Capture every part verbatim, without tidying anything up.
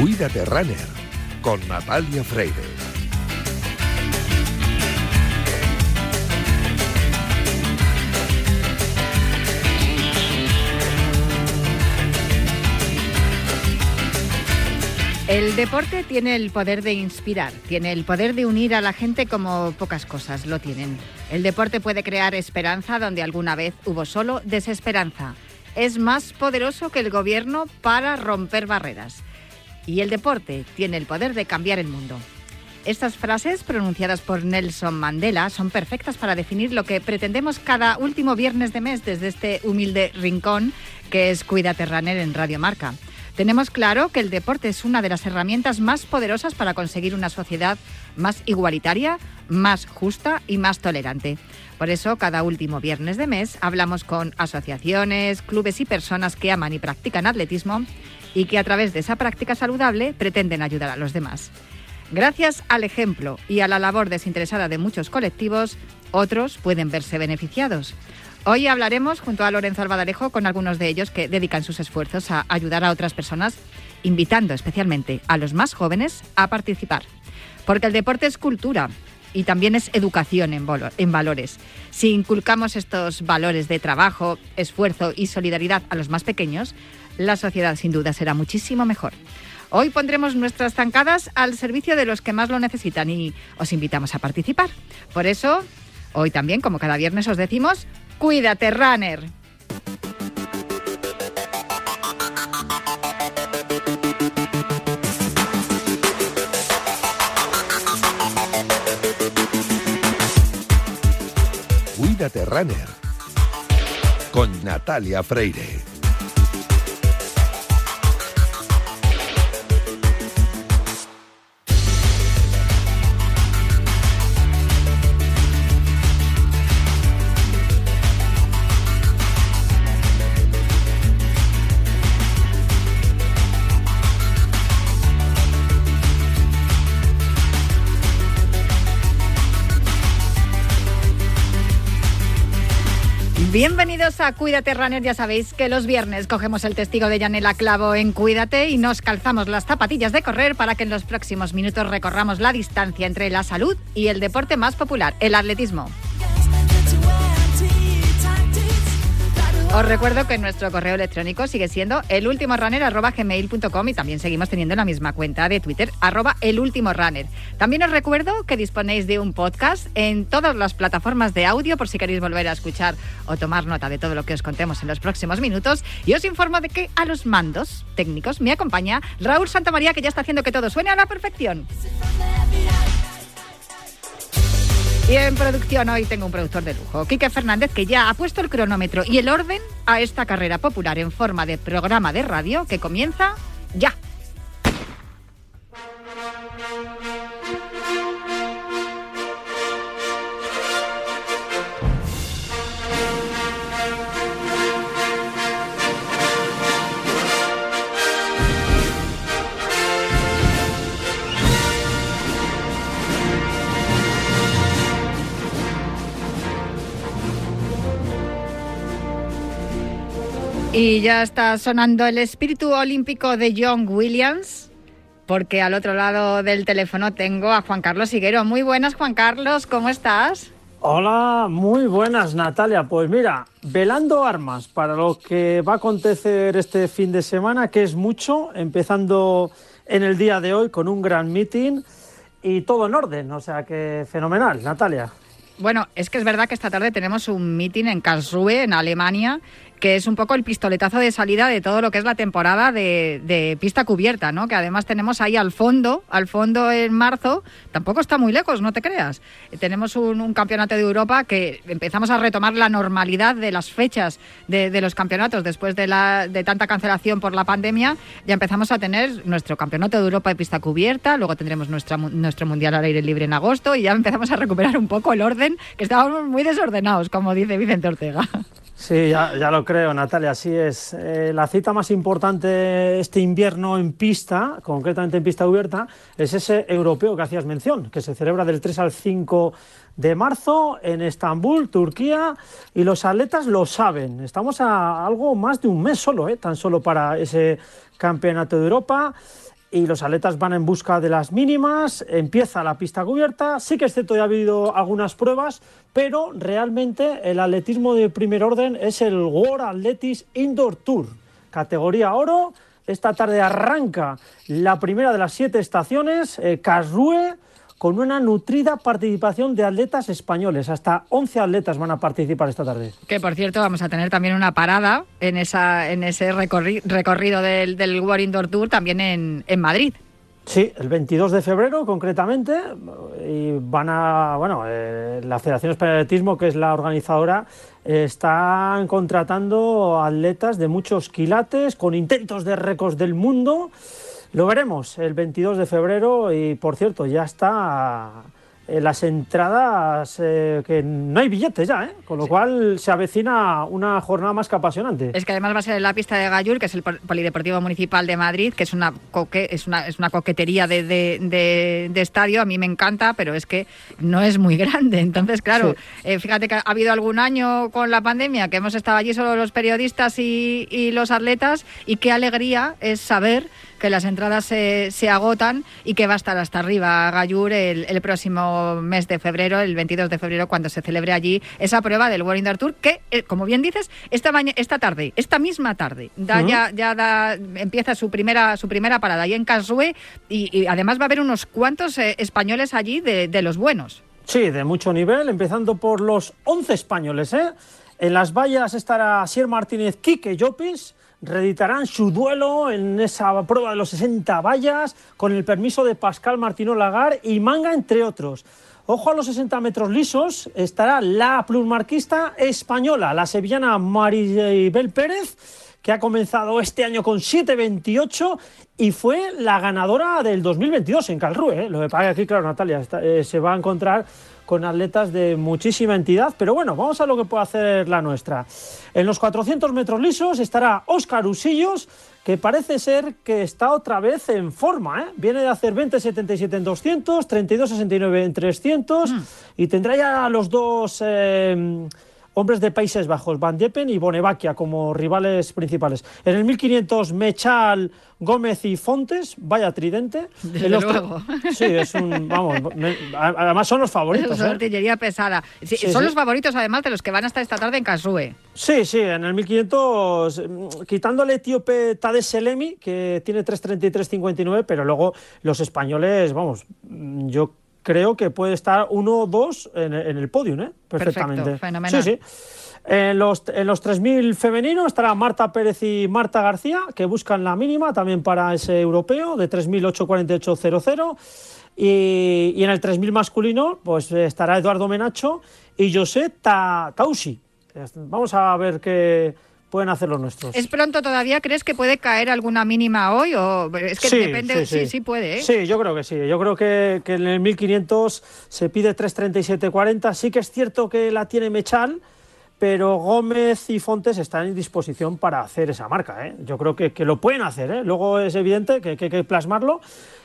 Cuídate Runner, con Natalia Freire. El deporte tiene el poder de inspirar, tiene el poder de unir a la gente como pocas cosas lo tienen. El deporte puede crear esperanza donde alguna vez hubo solo desesperanza. Es más poderoso que el gobierno para romper barreras. Y el deporte tiene el poder de cambiar el mundo. Estas frases, pronunciadas por Nelson Mandela, son perfectas para definir lo que pretendemos cada último viernes de mes desde este humilde rincón que es Cuídate Runner en Radio Marca. Tenemos claro que el deporte es una de las herramientas más poderosas para conseguir una sociedad más igualitaria, más justa y más tolerante. Por eso, cada último viernes de mes hablamos con asociaciones, clubes y personas que aman y practican atletismo y que a través de esa práctica saludable pretenden ayudar a los demás. Gracias al ejemplo y a la labor desinteresada de muchos colectivos, otros pueden verse beneficiados. Hoy hablaremos junto a Lorenzo Albadalejo con algunos de ellos que dedican sus esfuerzos a ayudar a otras personas, invitando especialmente a los más jóvenes a participar. Porque el deporte es cultura y también es educación en, volo- en valores. Si inculcamos estos valores de trabajo, esfuerzo y solidaridad a los más pequeños, la sociedad sin duda será muchísimo mejor. Hoy pondremos nuestras zancadas al servicio de los que más lo necesitan y os invitamos a participar. Por eso, hoy también, como cada viernes os decimos, ¡Cuídate Runner! Cuídate Runner, con Natalia Freire. Bienvenidos a Cuídate Runner. Ya sabéis que los viernes cogemos el testigo de Yanela Clavo en Cuídate y nos calzamos las zapatillas de correr para que en los próximos minutos recorramos la distancia entre la salud y el deporte más popular, el atletismo. Os recuerdo que nuestro correo electrónico sigue siendo elultimorunner arroba gmail punto com y también seguimos teniendo la misma cuenta de Twitter, arroba elultimorunner. También os recuerdo que disponéis de un podcast en todas las plataformas de audio por si queréis volver a escuchar o tomar nota de todo lo que os contemos en los próximos minutos. Y os informo de que a los mandos técnicos me acompaña Raúl Santamaría, que ya está haciendo que todo suene a la perfección. Y en producción hoy tengo un productor de lujo, Quique Fernández, que ya ha puesto el cronómetro y el orden a esta carrera popular en forma de programa de radio que comienza ya. Y ya está sonando el espíritu olímpico de John Williams, porque al otro lado del teléfono tengo a Juan Carlos Higuero. Muy buenas, Juan Carlos, ¿cómo estás? Hola, muy buenas, Natalia. Pues mira, velando armas para lo que va a acontecer este fin de semana, que es mucho, empezando en el día de hoy con un gran meeting y todo en orden, o sea que fenomenal, Natalia. Bueno, es que es verdad que esta tarde tenemos un meeting en Karlsruhe, en Alemania, que es un poco el pistoletazo de salida de todo lo que es la temporada de, de pista cubierta, ¿no? Que además tenemos ahí al fondo, al fondo en marzo, tampoco está muy lejos, no te creas. Tenemos un, un campeonato de Europa que empezamos a retomar la normalidad de las fechas de, de los campeonatos después de, la, de tanta cancelación por la pandemia. Ya empezamos a tener nuestro campeonato de Europa de pista cubierta, luego tendremos nuestra, nuestro mundial al aire libre en agosto y ya empezamos a recuperar un poco el orden, que estábamos muy desordenados, como dice Vicente Ortega. Sí, ya, ya lo creo, Natalia, así es. Eh, la cita más importante este invierno en pista, concretamente en pista cubierta, es ese europeo que hacías mención, que se celebra del tres al cinco de marzo en Estambul, Turquía, y los atletas lo saben. Estamos a algo más de un mes solo, eh, tan solo para ese campeonato de Europa. y los atletas van en busca de las mínimas, empieza la pista cubierta, sí que es cierto, ya ha habido algunas pruebas, pero realmente el atletismo de primer orden es el World Athletics Indoor Tour, categoría oro. Esta tarde arranca la primera de las siete estaciones, eh, Karlsruhe, con una nutrida participación de atletas españoles. Hasta once atletas van a participar esta tarde. Que, por cierto, vamos a tener también una parada en esa en ese recorri recorrido del, del World Indoor Tour también en, en Madrid. Sí, el veintidós de febrero concretamente, y van a, bueno, eh, la Federación Española de Atletismo, que es la organizadora, eh, están contratando atletas de muchos quilates, con intentos de récords del mundo. Lo veremos el veintidós de febrero y, por cierto, ya está en las entradas, eh, que no hay billetes ya, ¿eh? Con lo sí. cual se avecina una jornada más que apasionante. Es que además va a ser en la pista de Gallur, que es el Polideportivo Municipal de Madrid, que es una coque, es una, es una coquetería de, de, de, de estadio. A mí me encanta, pero es que no es muy grande. Entonces, claro, sí. eh, fíjate que ha habido algún año con la pandemia que hemos estado allí solo los periodistas y, y los atletas, y qué alegría es saber que las entradas se, se agotan y que va a estar hasta arriba Gallur el, el próximo mes de febrero, el veintidós de febrero, cuando se celebre allí esa prueba del World Indoor Tour, que, eh, como bien dices, esta, esta tarde, esta misma tarde, da, uh-huh. ya, ya da, empieza su primera, su primera parada ahí en Karlsruhe, y, y además va a haber unos cuantos eh, españoles allí de, de los buenos. Sí, de mucho nivel, empezando por los once españoles, ¿eh? En las vallas estará Asier Martínez, Quique Llopis. Reeditarán su duelo en esa prueba de los sesenta vallas, con el permiso de Pascal Martínez Lagar y Manga, entre otros. Ojo a los sesenta metros lisos, estará la plusmarquista española, la sevillana Maribel Pérez, que ha comenzado este año con siete veintiocho y fue la ganadora del dos mil veintidós en Karlsruhe, ¿eh? Lo que pasa aquí, claro, Natalia, está, eh, se va a encontrar con atletas de muchísima entidad, pero bueno, vamos a lo que puede hacer la nuestra. En los cuatrocientos metros lisos estará Óscar Usillos, que parece ser que está otra vez en forma, ¿eh? Viene de hacer veinte setenta y siete en doscientos, treinta y dos sesenta y nueve en trescientos, mm. y tendrá ya los dos eh, hombres de Países Bajos, Van Diepen y Bonevaquia, como rivales principales. En el mil quinientos, Mechal, Gómez y Fontes, vaya tridente. Desde los luego. Sí, es un, vamos, me, además son los favoritos. Es ¿eh? artillería pesada. Sí, sí, son sí. los favoritos, además, de los que van a estar esta tarde en Karlsruhe. Sí, sí, en el mil quinientos, quitando al etíope Tadej Selemi, que tiene tres treinta y tres cincuenta y nueve, pero luego los españoles, vamos, yo creo que puede estar uno o dos en, en el podium, ¿eh? Perfectamente. Perfecto, fenomenal. Sí, sí. En los, en los tres mil femeninos estará Marta Pérez y Marta García, que buscan la mínima también para ese europeo de tres mil ochocientos cuarenta y ocho cero cero. Y, y en el tres mil masculino pues estará Eduardo Menacho y José Ta, Tausi. Vamos a ver qué pueden hacer los nuestros. ¿Es pronto todavía? ¿Crees que puede caer alguna mínima hoy? O es que sí, depende. Sí, sí. sí, sí puede, ¿eh? Sí, yo creo que sí. Yo creo que, que en el mil quinientos se pide tres treinta y siete cuarenta. Sí que es cierto que la tiene Mechal, pero Gómez y Fontes están en disposición para hacer esa marca, ¿eh? Yo creo que, que lo pueden hacer, ¿eh? Luego es evidente que, que hay que plasmarlo.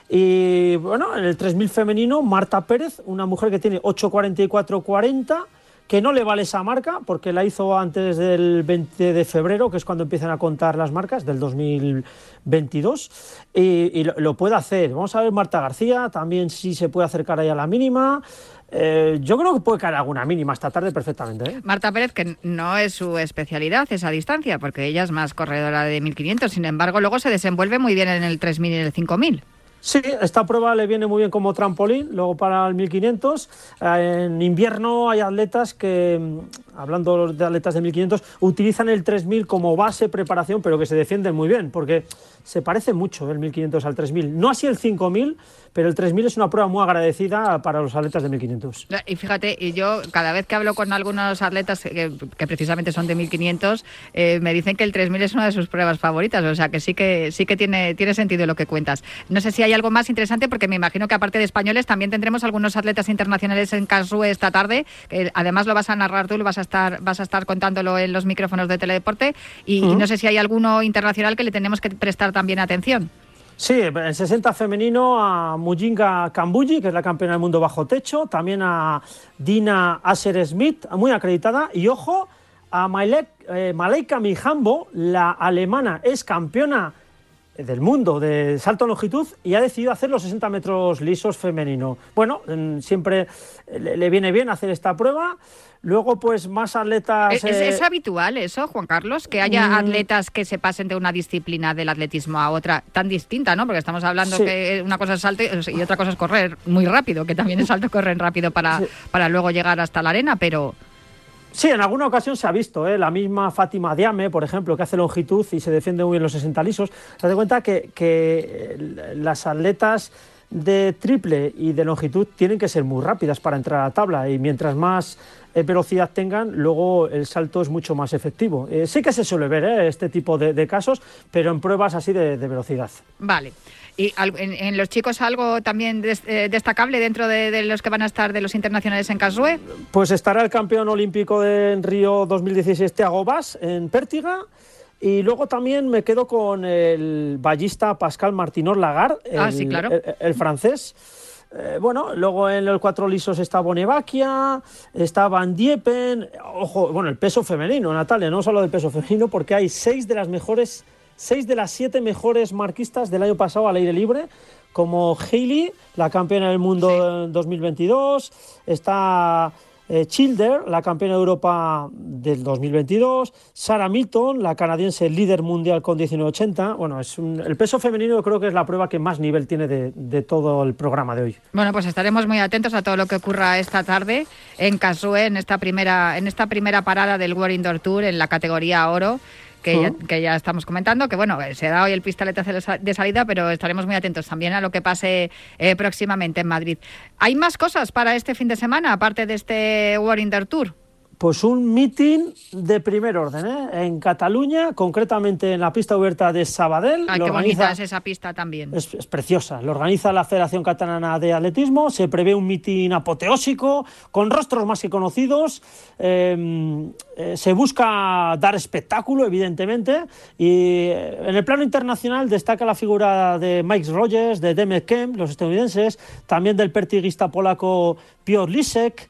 Y bueno, en el tres mil femenino, Marta Pérez, una mujer que tiene ocho cuarenta y cuatro cuarenta, que no le vale esa marca porque la hizo antes del veinte de febrero, que es cuando empiezan a contar las marcas del dos mil veintidós, y, y lo, lo puede hacer. Vamos a ver Marta García, también sí se puede acercar ahí a la mínima. Eh, yo creo que puede caer alguna mínima esta tarde perfectamente, ¿eh? Marta Pérez, que no es su especialidad esa distancia, porque ella es más corredora de mil quinientos, sin embargo luego se desenvuelve muy bien en el tres mil y el cinco mil. Sí, esta prueba le viene muy bien como trampolín, luego para el mil quinientos. Eh, en invierno hay atletas que, hablando de atletas de mil quinientos, utilizan el tres mil como base, preparación, pero que se defienden muy bien, porque se parece mucho el mil quinientos al tres mil. No así el cinco mil, pero el tres mil es una prueba muy agradecida para los atletas de mil quinientos. Y fíjate, y yo cada vez que hablo con algunos atletas que, que precisamente son de mil quinientos, eh, me dicen que el tres mil es una de sus pruebas favoritas, o sea que sí que sí que tiene, tiene sentido lo que cuentas. No sé si hay algo más interesante, porque me imagino que aparte de españoles también tendremos algunos atletas internacionales en Karlsruhe esta tarde, que además lo vas a narrar tú, lo vas a estar, vas a estar contándolo en los micrófonos de Teledeporte, y, uh-huh. y no sé si hay alguno internacional que le tenemos que prestar también atención. Sí, en sesenta femenino a Mujinga Kambuji, que es la campeona del mundo bajo techo, también a Dina Asher-Smith, muy acreditada, y ojo a Malek, eh, Malaika Mihambo, la alemana, es campeona del mundo de salto en longitud y ha decidido hacer los sesenta metros lisos femenino. Bueno, siempre le viene bien hacer esta prueba. Luego, pues, más atletas... ¿Es, eh... ¿Es habitual eso, Juan Carlos? Que haya mm. atletas que se pasen de una disciplina del atletismo a otra tan distinta, ¿no? Porque estamos hablando sí. que una cosa es salto y otra cosa es correr muy rápido, que también es salto correr rápido para, sí. para luego llegar hasta la arena, pero... Sí, en alguna ocasión se ha visto, ¿eh? La misma Fátima Diame, por ejemplo, que hace longitud y se defiende muy bien los sesenta lisos. Se da cuenta que, que las atletas de triple y de longitud tienen que ser muy rápidas para entrar a la tabla, y mientras más eh, velocidad tengan, luego el salto es mucho más efectivo. Eh, sí que se suele ver ¿eh? este tipo de, de casos, pero en pruebas así de, de velocidad. Vale. ¿Y en, en los chicos algo también des, eh, destacable dentro de, de los que van a estar de los internacionales en Karlsruhe? Pues estará el campeón olímpico de en Río dos mil dieciséis, Thiago Bas, en Pértiga. Y luego también me quedo con el ballista Pascal Martinot Lagarde, el, ah, sí, claro. el, el francés. Eh, bueno, luego en los cuatro lisos está Bonevaquia, está Van Diepen. Ojo, bueno, el peso femenino, Natalia, no solo del peso femenino, porque hay seis de las mejores, seis de las siete mejores marquistas del año pasado al aire libre, como Hailey, la campeona del mundo sí. en dos mil veintidós, está... Eh, Childer, la campeona de Europa del dos mil veintidós, Sarah Milton, la canadiense líder mundial con diecinueve ochenta. Bueno, es un, el peso femenino creo que es la prueba que más nivel tiene de, de todo el programa de hoy. Bueno, pues estaremos muy atentos a todo lo que ocurra esta tarde en Karlsruhe, en esta primera, en esta primera parada del World Indoor Tour en la categoría oro. Que, uh-huh. ya, que ya estamos comentando, que bueno, se da hoy el pistoletazo de salida, pero estaremos muy atentos también a lo que pase eh, próximamente en Madrid. ¿Hay más cosas para este fin de semana, aparte de este World Indoor Tour? Pues un meeting de primer orden, ¿eh? En Cataluña, concretamente en la pista abierta de Sabadell. Ay, qué organiza... bonita es esa pista también. Es, es preciosa. Lo organiza la Federación Catalana de Atletismo. Se prevé un meeting apoteósico, con rostros más que conocidos. Eh, eh, se busca dar espectáculo, evidentemente. Y en el plano internacional destaca la figura de Mike Rogers, de Demet Kemp, los estadounidenses, también del pertiguista polaco Piotr Lisek,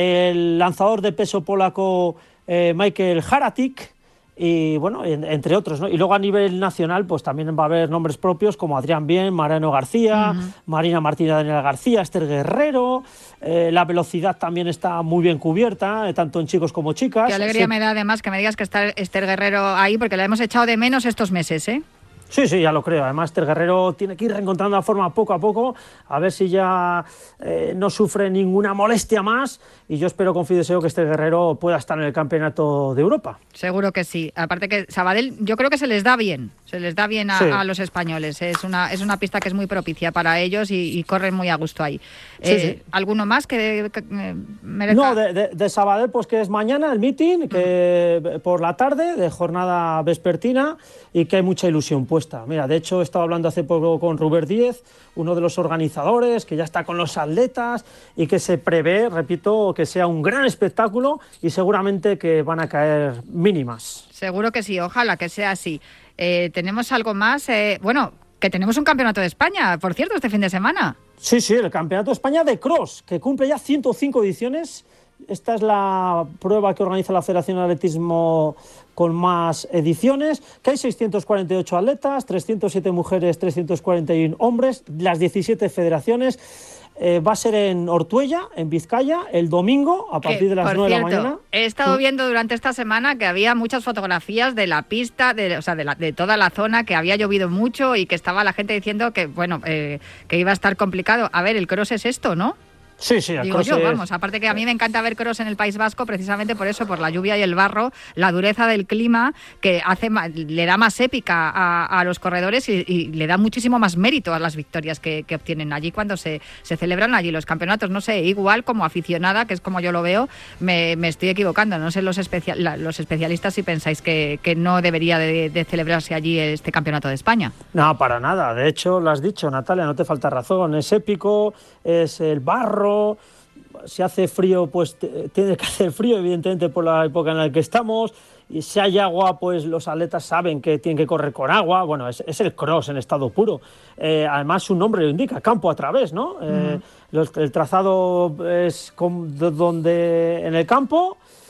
el lanzador de peso polaco eh, Michael Haratik, y bueno, en, entre otros, ¿no? Y luego a nivel nacional, pues también va a haber nombres propios como Adrián Bien, Mariano García, uh-huh. Marina Martínez Daniel García, Esther Guerrero. Eh, la velocidad también está muy bien cubierta, eh, tanto en chicos como chicas. Qué alegría sí. me da además que me digas que está Esther Guerrero ahí, porque la hemos echado de menos estos meses, ¿eh? Sí, sí, ya lo creo. Además, Esther Guerrero tiene que ir reencontrando la forma poco a poco, a ver si ya eh, no sufre ninguna molestia más. Y yo espero, confío y deseo que Esther Guerrero pueda estar en el Campeonato de Europa. Seguro que sí. Aparte que Sabadell, yo creo que se les da bien, se les da bien a, sí. a los españoles. Es una, es una pista que es muy propicia para ellos y, y corren muy a gusto ahí. Sí, eh, sí. ¿Alguno más que, que eh, merezca? No, de, de, de Sabadell, pues que es mañana el meeting, que mm. por la tarde, de jornada vespertina, y que hay mucha ilusión puesta. Mira, de hecho, he estado hablando hace poco con Rubén Díez, uno de los organizadores, que ya está con los atletas y que se prevé, repito, que sea un gran espectáculo y seguramente que van a caer mínimas. Seguro que sí, ojalá que sea así. Eh, ¿Tenemos algo más? Eh, bueno, que tenemos un campeonato de España, por cierto, este fin de semana. Sí, sí, el Campeonato de España de Cross, que cumple ya ciento cinco ediciones. Esta es la prueba que organiza la Federación de Atletismo con más ediciones, que hay seiscientos cuarenta y ocho atletas, trescientas siete mujeres, trescientos cuarenta y uno hombres, las diecisiete federaciones. Eh, va a ser en Ortuella, en Vizcaya, el domingo a partir que, de las nueve de la mañana. He estado viendo durante esta semana que había muchas fotografías de la pista, de, o sea, de, la, de toda la zona, que había llovido mucho y que estaba la gente diciendo que, bueno, eh, que iba a estar complicado. A ver, el cross es esto, ¿no? Sí, sí, Digo yo, es... vamos, aparte que a mí me encanta ver cross en el País Vasco precisamente por eso, por la lluvia y el barro, la dureza del clima que hace le da más épica a, a los corredores y, y le da muchísimo más mérito a las victorias que, que obtienen allí cuando se, se celebran allí los campeonatos. No sé, igual como aficionada, que es como yo lo veo, me, me estoy equivocando. No sé los, especia, la, los especialistas si pensáis que, que no debería de, de celebrarse allí este campeonato de España. No, para nada. De hecho, lo has dicho, Natalia, no te falta razón. Es épico, es el barro. Si hace frío, pues t- tiene que hacer frío, evidentemente, por la época en la que estamos. Y si hay agua, pues los atletas saben que tienen que correr con agua. Bueno, es, es el cross en estado puro. Eh, además, su nombre lo indica, campo a través, ¿no? Eh, mm. los, el trazado es con, donde en el campo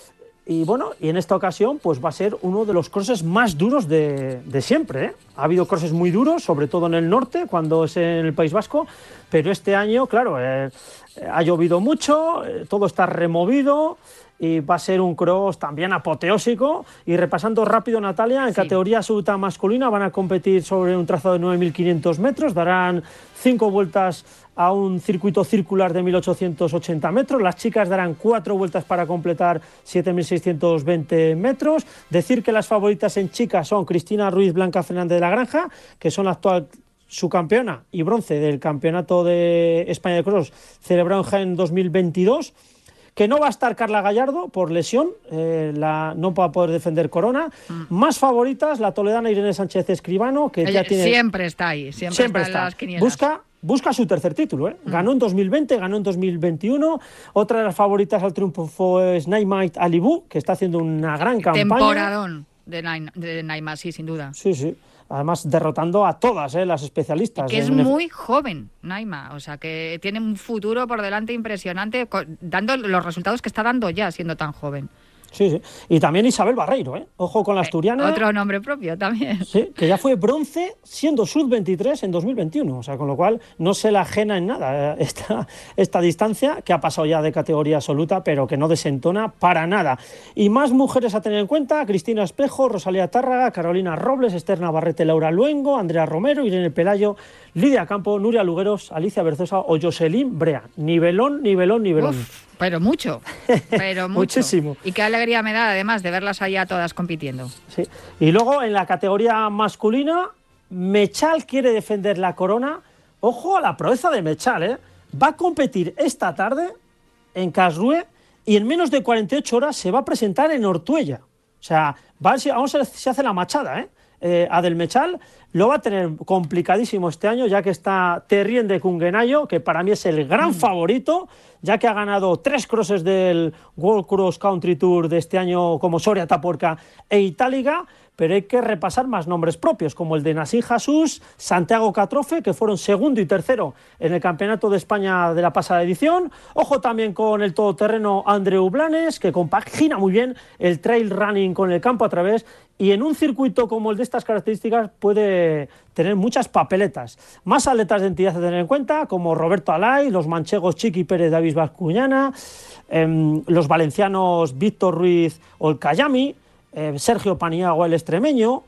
Y bueno, y en esta ocasión pues va a ser uno de los crosses más duros de, de siempre, ¿eh? Ha habido crosses muy duros, sobre todo en el norte, cuando es en el País Vasco, pero este año, claro, eh, ha llovido mucho, eh, todo está removido y va a ser un cross también apoteósico. Y repasando rápido, Natalia, en sí. categoría absoluta masculina van a competir sobre un trazado de nueve mil quinientos metros, darán cinco vueltas a un circuito circular de mil ochocientos ochenta metros. Las chicas darán cuatro vueltas para completar siete mil seiscientos veinte metros. Decir que las favoritas en chicas son Cristina Ruiz, Blanca Fernández de la Granja, que son la actual subcampeona y bronce del Campeonato de España de Cross celebrado en Jaén dos mil veintidós. Que no va a estar Carla Gallardo por lesión, eh, la, no va a poder defender corona. Mm. Más favoritas, la toledana Irene Sánchez Escribano, que Ella ya tiene... Siempre está ahí, siempre, siempre está, está en las quinielas. Busca, busca su tercer título, ¿eh? Mm. Ganó en dos mil veinte, ganó en dos mil veintiuno. Otra de las favoritas al triunfo es Naimait Alibú, que está haciendo una gran campaña. Temporadón de, Naim, de Naima, sí, sin duda. Sí, sí. Además, derrotando a todas eh, las especialistas. Que es muy joven, Naima. O sea, que tiene un futuro por delante impresionante, dando los resultados que está dando ya, siendo tan joven. Sí, sí. Y también Isabel Barreiro, ¿eh? Ojo con la asturiana. Eh, otro nombre propio también. Sí, que ya fue bronce siendo sub veintitrés en dos mil veintiuno. O sea, con lo cual no se la ajena en nada esta, esta distancia, que ha pasado ya de categoría absoluta, pero que no desentona para nada. Y más mujeres a tener en cuenta: Cristina Espejo, Rosalía Tárraga, Carolina Robles, Esther Navarrete, Laura Luengo, Andrea Romero, Irene Pelayo, Lidia Campo, Nuria Lugueros, Alicia Berzosa o Jocelyn Brea. Nivelón, nivelón, nivelón. Uf. Pero mucho, pero mucho. Muchísimo. Y qué alegría me da, además, de verlas allá todas compitiendo. Sí. Y luego, en la categoría masculina, Mechal quiere defender la corona. Ojo a la proeza de Mechal, ¿eh? Va a competir esta tarde en Karlsruhe y en menos de cuarenta y ocho horas se va a presentar en Ortuella. O sea, va a, vamos a ver si se hace la machada, ¿eh? Eh, Adel Mechal lo va a tener complicadísimo este año, ya que está Terrien de Kungenayo, que para mí es el gran mm. favorito, ya que ha ganado tres crosses del World Cross Country Tour de este año, como Soria Taporca e Itálica. Pero hay que repasar más nombres propios, como el de Nassim Jesús, Santiago Catrofe, que fueron segundo y tercero en el Campeonato de España de la pasada edición. Ojo también con el todoterreno Andreu Blanes, que compagina muy bien el trail running con el campo a través, y en un circuito como el de estas características puede tener muchas papeletas. Más atletas de entidad a tener en cuenta, como Roberto Alay, los manchegos Chiqui Pérez Davis Bascuñana, eh, los valencianos Víctor Ruiz Olcayami, Eh, Sergio Paniagua, el extremeño,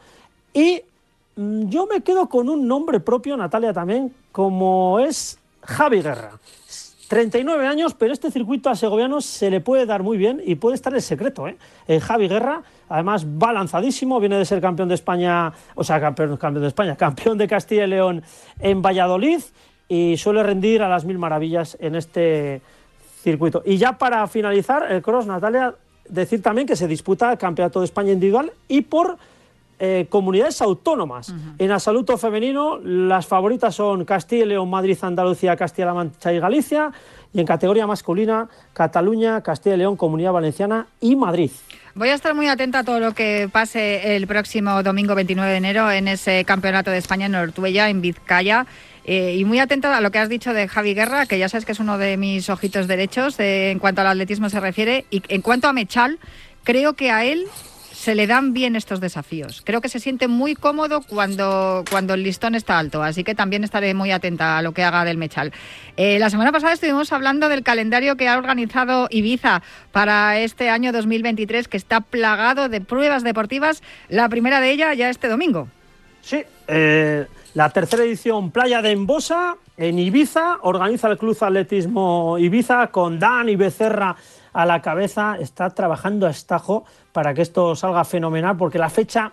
y mm, yo me quedo con un nombre propio, Natalia, también, como es Javi Guerra. treinta y nueve años, pero este circuito a segoviano se le puede dar muy bien y puede estar el secreto, ¿eh? El Javi Guerra, además, va lanzadísimo, viene de ser campeón de España, o sea, campeón, campeón de España, campeón de Castilla y León en Valladolid, y suele rendir a las mil maravillas en este circuito. Y ya para finalizar el cross, Natalia, decir también que se disputa el Campeonato de España individual y por eh, comunidades autónomas. Uh-huh. En absoluto femenino, las favoritas son Castilla y León, Madrid, Andalucía, Castilla-La Mancha y Galicia. Y en categoría masculina, Cataluña, Castilla y León, Comunidad Valenciana y Madrid. Voy a estar muy atenta a todo lo que pase el próximo domingo veintinueve de enero en ese Campeonato de España en Ortuella, en Vizcaya. Eh, y muy atenta a lo que has dicho de Javi Guerra, que ya sabes que es uno de mis ojitos derechos eh, en cuanto al atletismo se refiere. Y en cuanto a Mechal, creo que a él se le dan bien estos desafíos. Creo que se siente muy cómodo cuando, cuando el listón está alto, así que también estaré muy atenta a lo que haga del Mechal. Eh, la semana pasada estuvimos hablando del calendario que ha organizado Ibiza para este año dos mil veintitrés, que está plagado de pruebas deportivas, la primera de ellas ya este domingo. Sí, eh, la tercera edición Playa de Embosa en Ibiza, organiza el Club Atletismo Ibiza con Dani Becerra a la cabeza. Está trabajando a estajo para que esto salga fenomenal, porque la fecha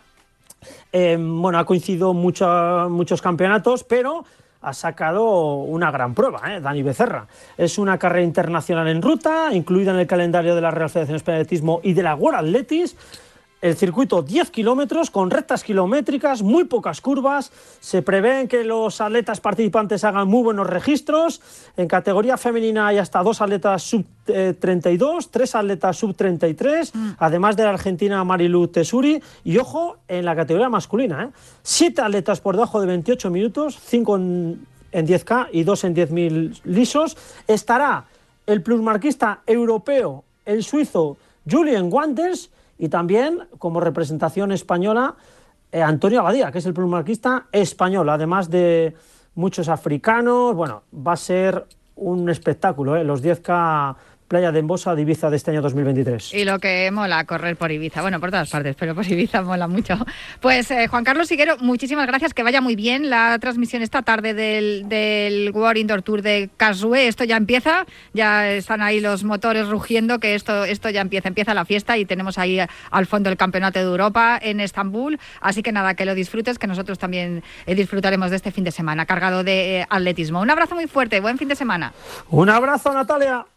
eh, bueno, ha coincidido mucho, muchos campeonatos, pero ha sacado una gran prueba, ¿eh? Dani Becerra. Es una carrera internacional en ruta, incluida en el calendario de la Real Federación Española de Atletismo y de la World Athletics. El circuito diez kilómetros con rectas kilométricas, muy pocas curvas. Se prevén que los atletas participantes hagan muy buenos registros. En categoría femenina hay hasta dos atletas sub treinta y dos, tres atletas sub treinta y tres, mm. además de la argentina Marilu Tesuri. Y ojo, en la categoría masculina, ¿eh? siete atletas por debajo de veintiocho minutos, cinco en, en diez K y dos en diez mil lisos. Estará el plusmarquista europeo, el suizo Julien Guantes y también como representación española eh, Antonio Abadía, que es el plumarquista español, además de muchos africanos. Bueno, va a ser un espectáculo, ¿eh? Los diez K Playa de Embosa de Ibiza de este año dos mil veintitrés. Y lo que mola correr por Ibiza, bueno, por todas partes, pero por Ibiza mola mucho. Pues eh, Juan Carlos Higuero, muchísimas gracias, que vaya muy bien la transmisión esta tarde del, del World Indoor Tour de Karlsruhe. Esto ya empieza, ya están ahí los motores rugiendo, que esto, esto ya empieza, empieza la fiesta y tenemos ahí al fondo el Campeonato de Europa en Estambul, así que nada, que lo disfrutes, que nosotros también eh, disfrutaremos de este fin de semana cargado de eh, atletismo. Un abrazo muy fuerte, buen fin de semana. Un abrazo, Natalia.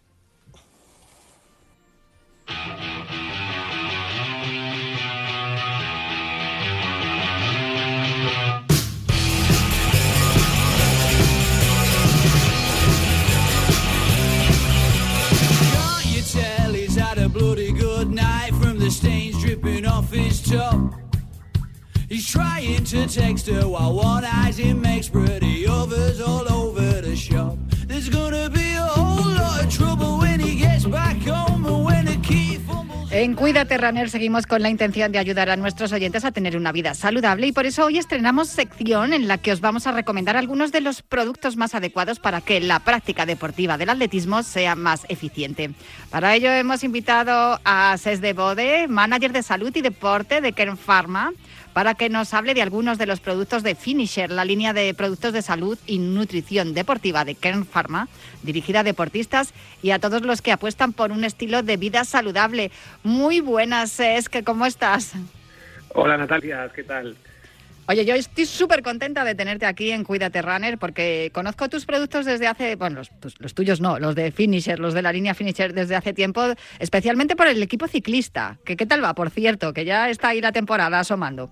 Bloody good night from the stains dripping off his top. He's trying to text her while one eye's him makes pretty others all over the shop. There's gonna be a whole lot of trouble when he gets back home and when the key fumbles. En Cuídate Runner seguimos con la intención de ayudar a nuestros oyentes a tener una vida saludable y por eso hoy estrenamos sección en la que os vamos a recomendar algunos de los productos más adecuados para que la práctica deportiva del atletismo sea más eficiente. Para ello hemos invitado a Cés de Bode, manager de salud y deporte de Kern Pharma, para que nos hable de algunos de los productos de Finisher, la línea de productos de salud y nutrición deportiva de Kern Pharma, dirigida a deportistas y a todos los que apuestan por un estilo de vida saludable. Muy buenas, Cés, ¿cómo estás? Hola, Natalia, ¿qué tal? Oye, yo estoy súper contenta de tenerte aquí en Cuídate Runner porque conozco tus productos desde hace, bueno, los, tus, los tuyos no, los de Finisher, los de la línea Finisher desde hace tiempo, especialmente por el equipo ciclista. ¿Qué, qué tal va, por cierto? Que ya está ahí la temporada asomando.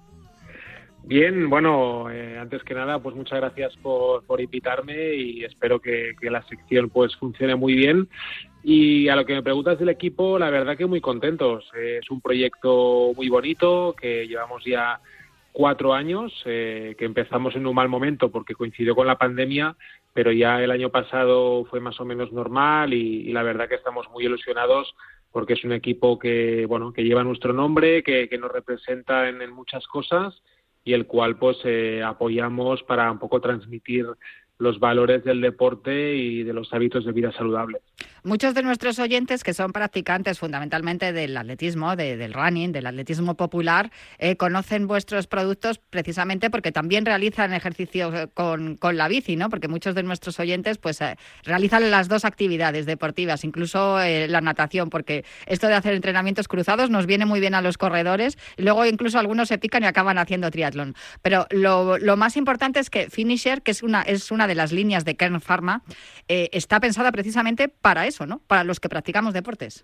Bien, bueno, eh, antes que nada, pues muchas gracias por, por invitarme y espero que, que la sección pues funcione muy bien. Y a lo que me preguntas del equipo, la verdad que muy contentos. Eh, es un proyecto muy bonito que llevamos ya cuatro años, eh, que empezamos en un mal momento porque coincidió con la pandemia, pero ya el año pasado fue más o menos normal y, y la verdad que estamos muy ilusionados porque es un equipo que, bueno, que lleva nuestro nombre, que, que nos representa en, en muchas cosas y el cual pues eh, apoyamos para un poco transmitir los valores del deporte y de los hábitos de vida saludable. Muchos de nuestros oyentes que son practicantes fundamentalmente del atletismo, de, del running, del atletismo popular, eh, conocen vuestros productos precisamente porque también realizan ejercicio con, con la bici, ¿no? Porque muchos de nuestros oyentes pues eh, realizan las dos actividades deportivas, incluso eh, la natación, porque esto de hacer entrenamientos cruzados nos viene muy bien a los corredores y luego incluso algunos se pican y acaban haciendo triatlón. Pero lo, lo más importante es que Finisher, que es una, es una de las líneas de Kern Pharma, eh, está pensada precisamente para eso, ¿no? Para los que practicamos deportes.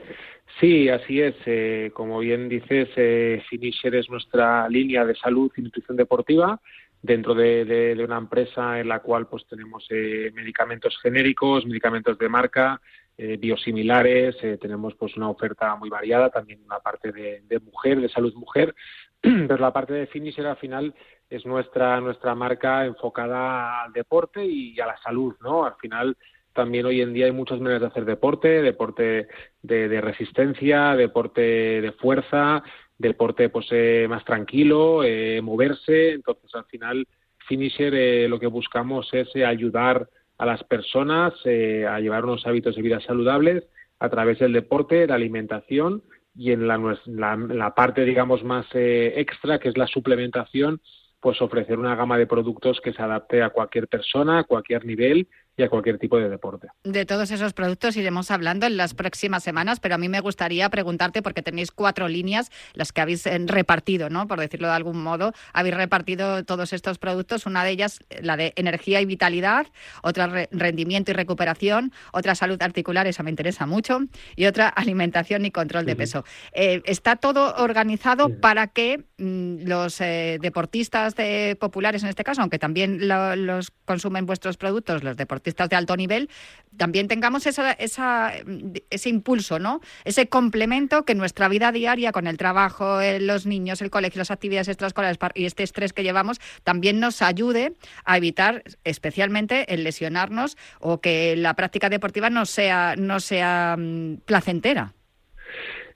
Sí, así es. Eh, como bien dices, eh, Finisher es nuestra línea de salud y nutrición deportiva dentro de, de, de una empresa en la cual pues tenemos eh, medicamentos genéricos, medicamentos de marca, eh, biosimilares, eh, tenemos pues una oferta muy variada, también una parte de, de mujer, de salud mujer, pero la parte de Finisher al final es nuestra nuestra marca enfocada al deporte y a la salud, ¿no? Al final también hoy en día hay muchas maneras de hacer deporte, deporte de, de resistencia, deporte de fuerza, deporte pues eh, más tranquilo, eh, moverse. Entonces al final Finisher eh, lo que buscamos es eh, ayudar a las personas eh, a llevar unos hábitos de vida saludables a través del deporte, la alimentación y en la, la, la parte digamos más eh, extra, que es la suplementación, pues ofrecer una gama de productos que se adapte a cualquier persona, a cualquier nivel y a cualquier tipo de deporte. De todos esos productos iremos hablando en las próximas semanas, pero a mí me gustaría preguntarte, porque tenéis cuatro líneas, las que habéis repartido, ¿no? Por decirlo de algún modo, habéis repartido todos estos productos, una de ellas la de energía y vitalidad, otra re- rendimiento y recuperación, otra salud articular, esa me interesa mucho, y otra alimentación y control de peso. Uh-huh. Eh, está todo organizado uh-huh. para que mmm, los eh, deportistas de, populares en este caso, aunque también lo, los consumen vuestros productos, los deportistas de alto nivel, también tengamos esa, esa, ese impulso, ¿no? Ese complemento que nuestra vida diaria con el trabajo, los niños, el colegio, las actividades extraescolares y este estrés que llevamos también nos ayude a evitar especialmente el lesionarnos o que la práctica deportiva no sea, no sea placentera.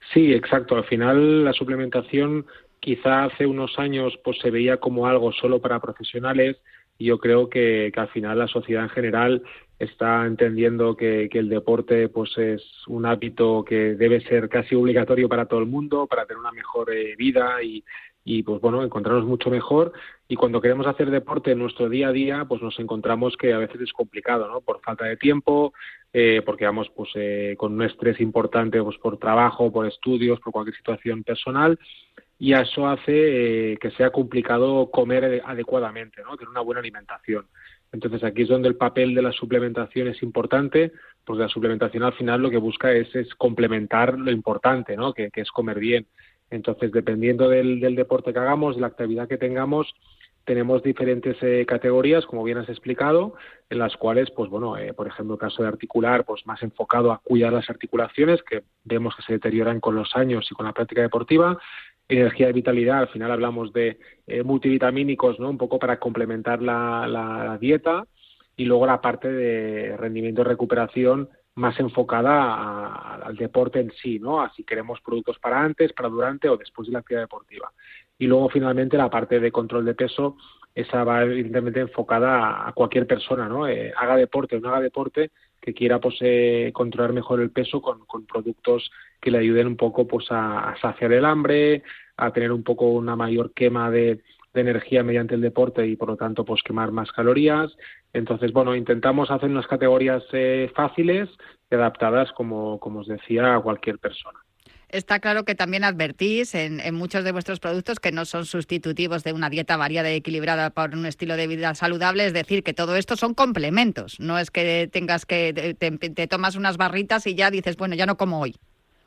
Sí, exacto. Al final la suplementación quizá hace unos años pues se veía como algo solo para profesionales y yo creo que, que al final la sociedad en general está entendiendo que, que el deporte pues es un hábito que debe ser casi obligatorio para todo el mundo, para tener una mejor eh, vida y, y pues bueno, encontrarnos mucho mejor. Y cuando queremos hacer deporte en nuestro día a día, pues nos encontramos que a veces es complicado, ¿no? Por falta de tiempo, eh, porque vamos pues eh, con un estrés importante pues por trabajo, por estudios, por cualquier situación personal. Y eso hace eh, que sea complicado comer adecuadamente, ¿no? Tener una buena alimentación. Entonces aquí es donde el papel de la suplementación es importante, porque la suplementación al final lo que busca es, es complementar lo importante, ¿no? Que, que es comer bien. Entonces, dependiendo del, del deporte que hagamos, de la actividad que tengamos, tenemos diferentes eh, categorías, como bien has explicado, en las cuales, pues bueno, eh, por ejemplo, el caso de articular, pues más enfocado a cuidar las articulaciones, que vemos que se deterioran con los años y con la práctica deportiva. Energía y vitalidad, al final hablamos de eh, multivitamínicos, ¿no? Un poco para complementar la, la, la dieta, y luego la parte de rendimiento y recuperación más enfocada a, al deporte en sí, ¿no? Así queremos productos para antes, para durante o después de la actividad deportiva. Y luego finalmente la parte de control de peso, esa va evidentemente enfocada a, a cualquier persona, ¿no? Eh, haga deporte o no haga deporte, que quiera pues eh, controlar mejor el peso con, con productos que le ayuden un poco pues a, a saciar el hambre, a tener un poco una mayor quema de, de energía mediante el deporte y por lo tanto pues quemar más calorías. Entonces, bueno, intentamos hacer unas categorías eh, fáciles y adaptadas, como, como os decía, a cualquier persona. Está claro que también advertís en, en muchos de vuestros productos que no son sustitutivos de una dieta variada y equilibrada por un estilo de vida saludable, es decir, que todo esto son complementos, no es que tengas que te, te tomas unas barritas y ya dices, bueno, ya no como hoy.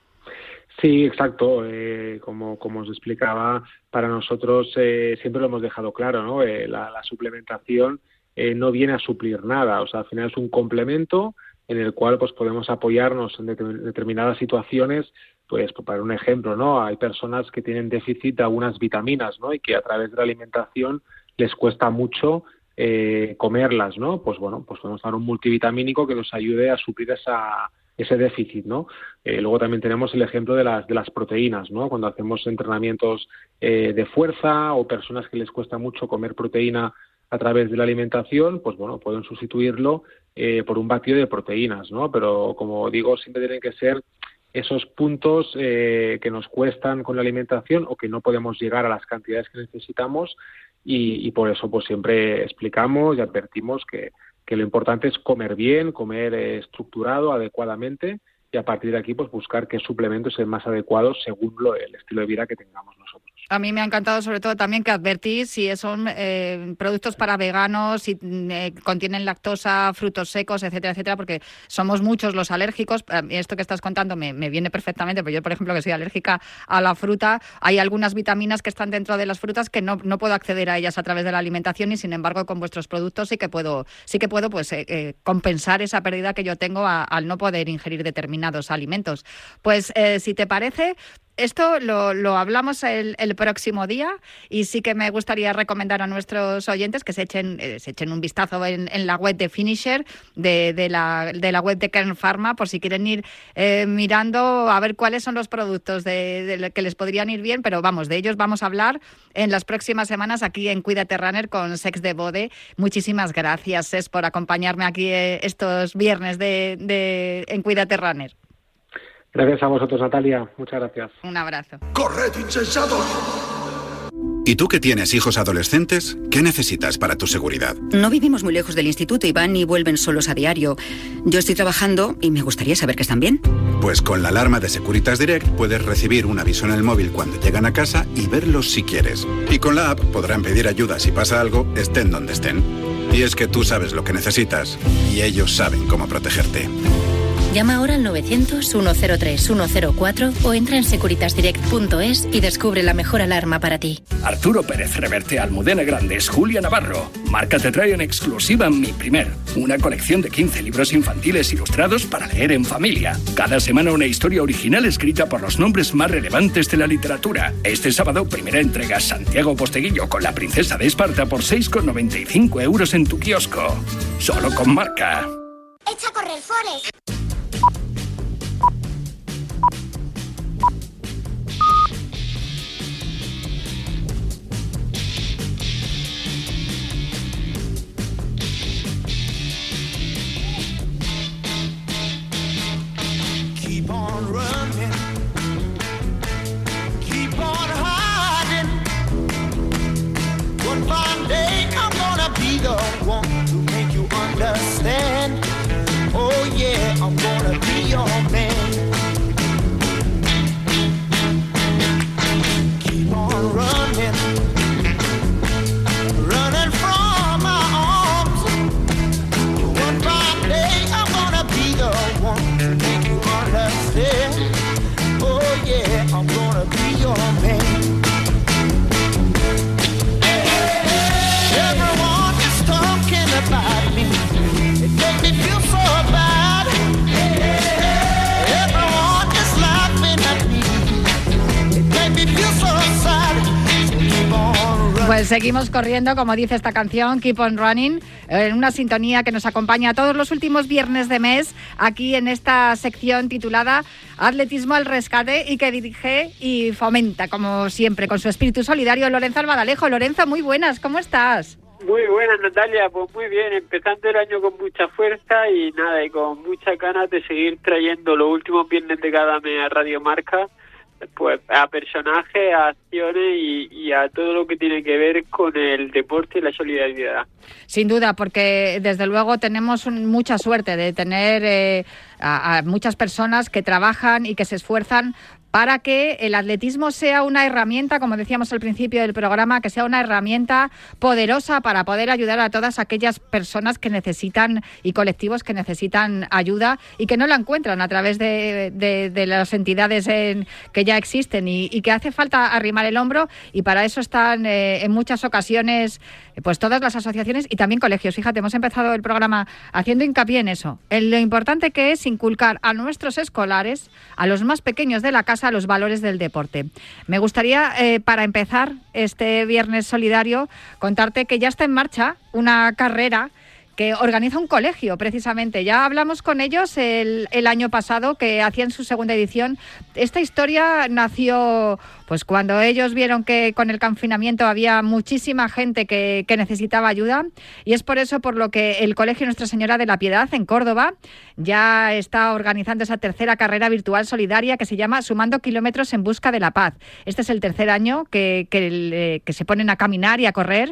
Sí, exacto. Eh, como, como os explicaba, para nosotros eh, siempre lo hemos dejado claro, ¿no? Eh, la, la suplementación eh, no viene a suplir nada, o sea, al final es un complemento en el cual pues podemos apoyarnos en det- determinadas situaciones. Pues para un ejemplo, ¿no? Hay personas que tienen déficit de algunas vitaminas, ¿no? Y que a través de la alimentación les cuesta mucho eh, comerlas, ¿no? Pues bueno, pues podemos dar un multivitamínico que nos ayude a suplir esa, ese déficit, ¿no? Eh, luego también tenemos el ejemplo de las de las proteínas, ¿no? Cuando hacemos entrenamientos eh, de fuerza o personas que les cuesta mucho comer proteína a través de la alimentación, pues bueno, pueden sustituirlo eh, por un batido de proteínas, ¿no? Pero como digo, siempre tienen que ser esos puntos eh, que nos cuestan con la alimentación o que no podemos llegar a las cantidades que necesitamos y, y por eso pues siempre explicamos y advertimos que, que lo importante es comer bien, comer eh, estructurado, adecuadamente, y a partir de aquí pues buscar qué suplemento es el más adecuado según lo, el estilo de vida que tengamos nosotros. A mí me ha encantado sobre todo también que advertís si son eh, productos para veganos, si eh, contienen lactosa, frutos secos, etcétera, etcétera, porque somos muchos los alérgicos. Esto que estás contando me, me viene perfectamente, porque yo, por ejemplo, que soy alérgica a la fruta, hay algunas vitaminas que están dentro de las frutas que no, no puedo acceder a ellas a través de la alimentación, y sin embargo con vuestros productos sí que puedo, sí que puedo pues eh, eh, compensar esa pérdida que yo tengo a, al no poder ingerir determinados alimentos. Pues eh, si te parece, esto lo, lo hablamos el, el próximo día, y sí que me gustaría recomendar a nuestros oyentes que se echen, eh, se echen un vistazo en, en la web de Finisher, de, de, la, de la web de Kern Pharma, por si quieren ir eh, mirando a ver cuáles son los productos de, de que les podrían ir bien, pero vamos, de ellos vamos a hablar en las próximas semanas aquí en Cuídate Runner con Sex de Bode. Muchísimas gracias, Ses, por acompañarme aquí eh, estos viernes de, de, en Cuídate Runner. Gracias a vosotros, Natalia. Muchas gracias. Un abrazo. ¡Corred, insensatos! ¿Y tú que tienes hijos adolescentes? ¿Qué necesitas para tu seguridad? No vivimos muy lejos del instituto y van y vuelven solos a diario. Yo estoy trabajando y me gustaría saber que están bien. Pues con la alarma de Securitas Direct puedes recibir un aviso en el móvil cuando llegan a casa y verlos si quieres. Y con la app podrán pedir ayuda si pasa algo, estén donde estén. Y es que tú sabes lo que necesitas y ellos saben cómo protegerte. Llama ahora al novecientos, ciento tres, ciento cuatro o entra en securitas direct punto es y descubre la mejor alarma para ti. Arturo Pérez Reverte, Almudena Grandes, Julia Navarro. Marca te trae en exclusiva Mi Primer, una colección de quince libros infantiles ilustrados para leer en familia. Cada semana una historia original escrita por los nombres más relevantes de la literatura. Este sábado, primera entrega, Santiago Posteguillo con la princesa de Esparta por seis con noventa y cinco euros en tu kiosco. Solo con Marca. ¡Echa a correr, Forest! Pues seguimos corriendo, como dice esta canción, Keep on Running, en una sintonía que nos acompaña todos los últimos viernes de mes, aquí en esta sección titulada Atletismo al Rescate, y que dirige y fomenta, como siempre, con su espíritu solidario, Lorenzo Albadalejo. Lorenzo, muy buenas, ¿cómo estás? Muy buenas, Natalia, pues muy bien, empezando el año con mucha fuerza y nada, y con muchas ganas de seguir trayendo los últimos viernes de cada mes a Radio Marca, pues a personajes, a acciones y, y a todo lo que tiene que ver con el deporte y la solidaridad. Sin duda, porque desde luego tenemos un, mucha suerte de tener eh, a, a muchas personas que trabajan y que se esfuerzan para que el atletismo sea una herramienta, como decíamos al principio del programa, que sea una herramienta poderosa para poder ayudar a todas aquellas personas que necesitan y colectivos que necesitan ayuda y que no la encuentran a través de, de, de las entidades en, que ya existen y, y que hace falta arrimar el hombro, y para eso están eh, en muchas ocasiones pues todas las asociaciones y también colegios. Fíjate, hemos empezado el programa haciendo hincapié en eso, en lo importante que es inculcar a nuestros escolares, a los más pequeños de la casa, los valores del deporte. Me gustaría, eh, para empezar este Viernes Solidario, contarte que ya está en marcha una carrera que organiza un colegio, precisamente. Ya hablamos con ellos el, el año pasado, que hacían su segunda edición. Esta historia nació pues cuando ellos vieron que con el confinamiento había muchísima gente que, que necesitaba ayuda, y es por eso por lo que el Colegio Nuestra Señora de la Piedad en Córdoba ya está organizando esa tercera carrera virtual solidaria que se llama Sumando Kilómetros en Busca de la Paz. Este es el tercer año que, que, que se ponen a caminar y a correr,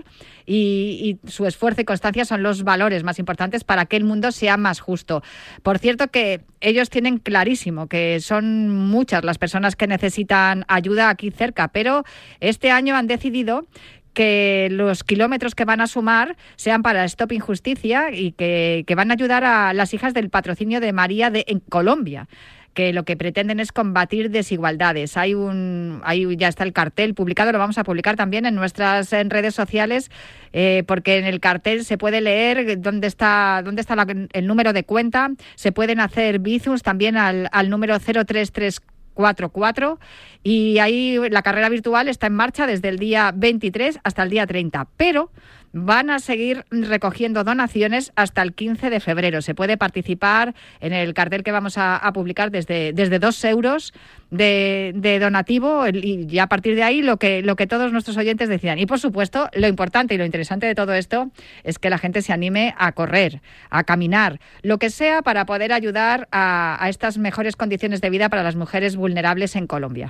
y, y su esfuerzo y constancia son los valores más importantes para que el mundo sea más justo. Por cierto, que ellos tienen clarísimo que son muchas las personas que necesitan ayuda aquí cerca, pero este año han decidido que los kilómetros que van a sumar sean para Stop Injusticia y que, que van a ayudar a las hijas del patrocinio de María de, en Colombia, que lo que pretenden es combatir desigualdades. Hay un, ahí ya está el cartel publicado, lo vamos a publicar también en nuestras en redes sociales, eh, porque en el cartel se puede leer dónde está dónde está la, el número de cuenta, se pueden hacer bizums también al, al número cero tres tres cuatro cuatro, y ahí la carrera virtual está en marcha desde el día veintitrés hasta el día treinta, pero van a seguir recogiendo donaciones hasta el quince de febrero. Se puede participar en el cartel que vamos a, a publicar desde, desde dos euros de, de donativo, y ya a partir de ahí lo que, lo que todos nuestros oyentes decidan. Y por supuesto, lo importante y lo interesante de todo esto es que la gente se anime a correr, a caminar, lo que sea para poder ayudar a, a estas mejores condiciones de vida para las mujeres vulnerables en Colombia.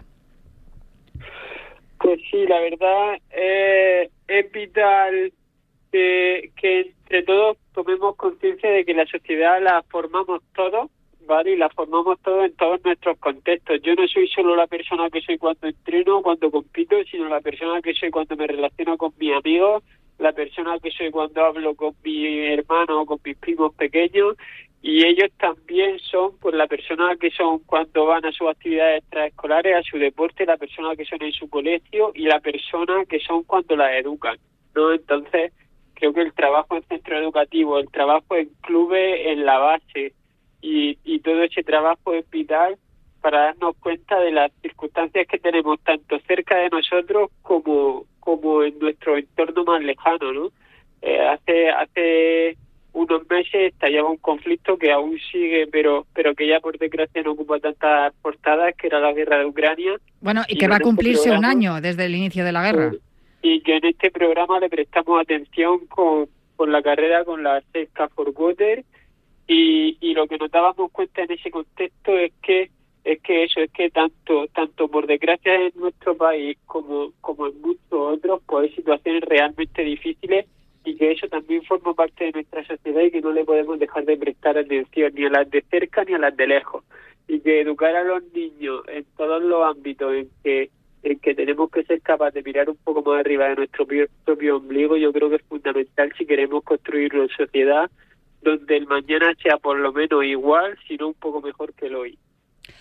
Pues sí, la verdad eh, es vital que, que entre todos tomemos conciencia de que la sociedad la formamos todos, ¿vale? Y la formamos todos en todos nuestros contextos. Yo no soy solo la persona que soy cuando entreno, cuando compito, sino la persona que soy cuando me relaciono con mis amigos, la persona que soy cuando hablo con mi hermano o con mis primos pequeños, y ellos también son pues la persona que son cuando van a sus actividades extraescolares, a su deporte, la persona que son en su colegio y la persona que son cuando las educan, ¿no? Entonces, creo que el trabajo en centro educativo, el trabajo en clubes, en la base y, y todo ese trabajo es vital para darnos cuenta de las circunstancias que tenemos tanto cerca de nosotros como como en nuestro entorno más lejano, ¿no? Eh, hace hace unos meses estallaba un conflicto que aún sigue, pero pero que ya por desgracia no ocupa tantas portadas, que era la guerra de Ucrania. Bueno, y, y que va a cumplirse este un año desde el inicio de la guerra. Eh, y que en este programa le prestamos atención con, con la carrera, con la seis K for Water, y, y lo que nos dábamos cuenta en ese contexto es que es que eso es que tanto tanto por desgracia en nuestro país como como en muchos otros pues hay situaciones realmente difíciles, y que eso también forma parte de nuestra sociedad y que no le podemos dejar de prestar atención ni a las de cerca ni a las de lejos, y que educar a los niños en todos los ámbitos en que en que tenemos que ser capaces de mirar un poco más arriba de nuestro propio, propio ombligo, yo creo que es fundamental si queremos construir una sociedad donde el mañana sea por lo menos igual, sino un poco mejor que el hoy.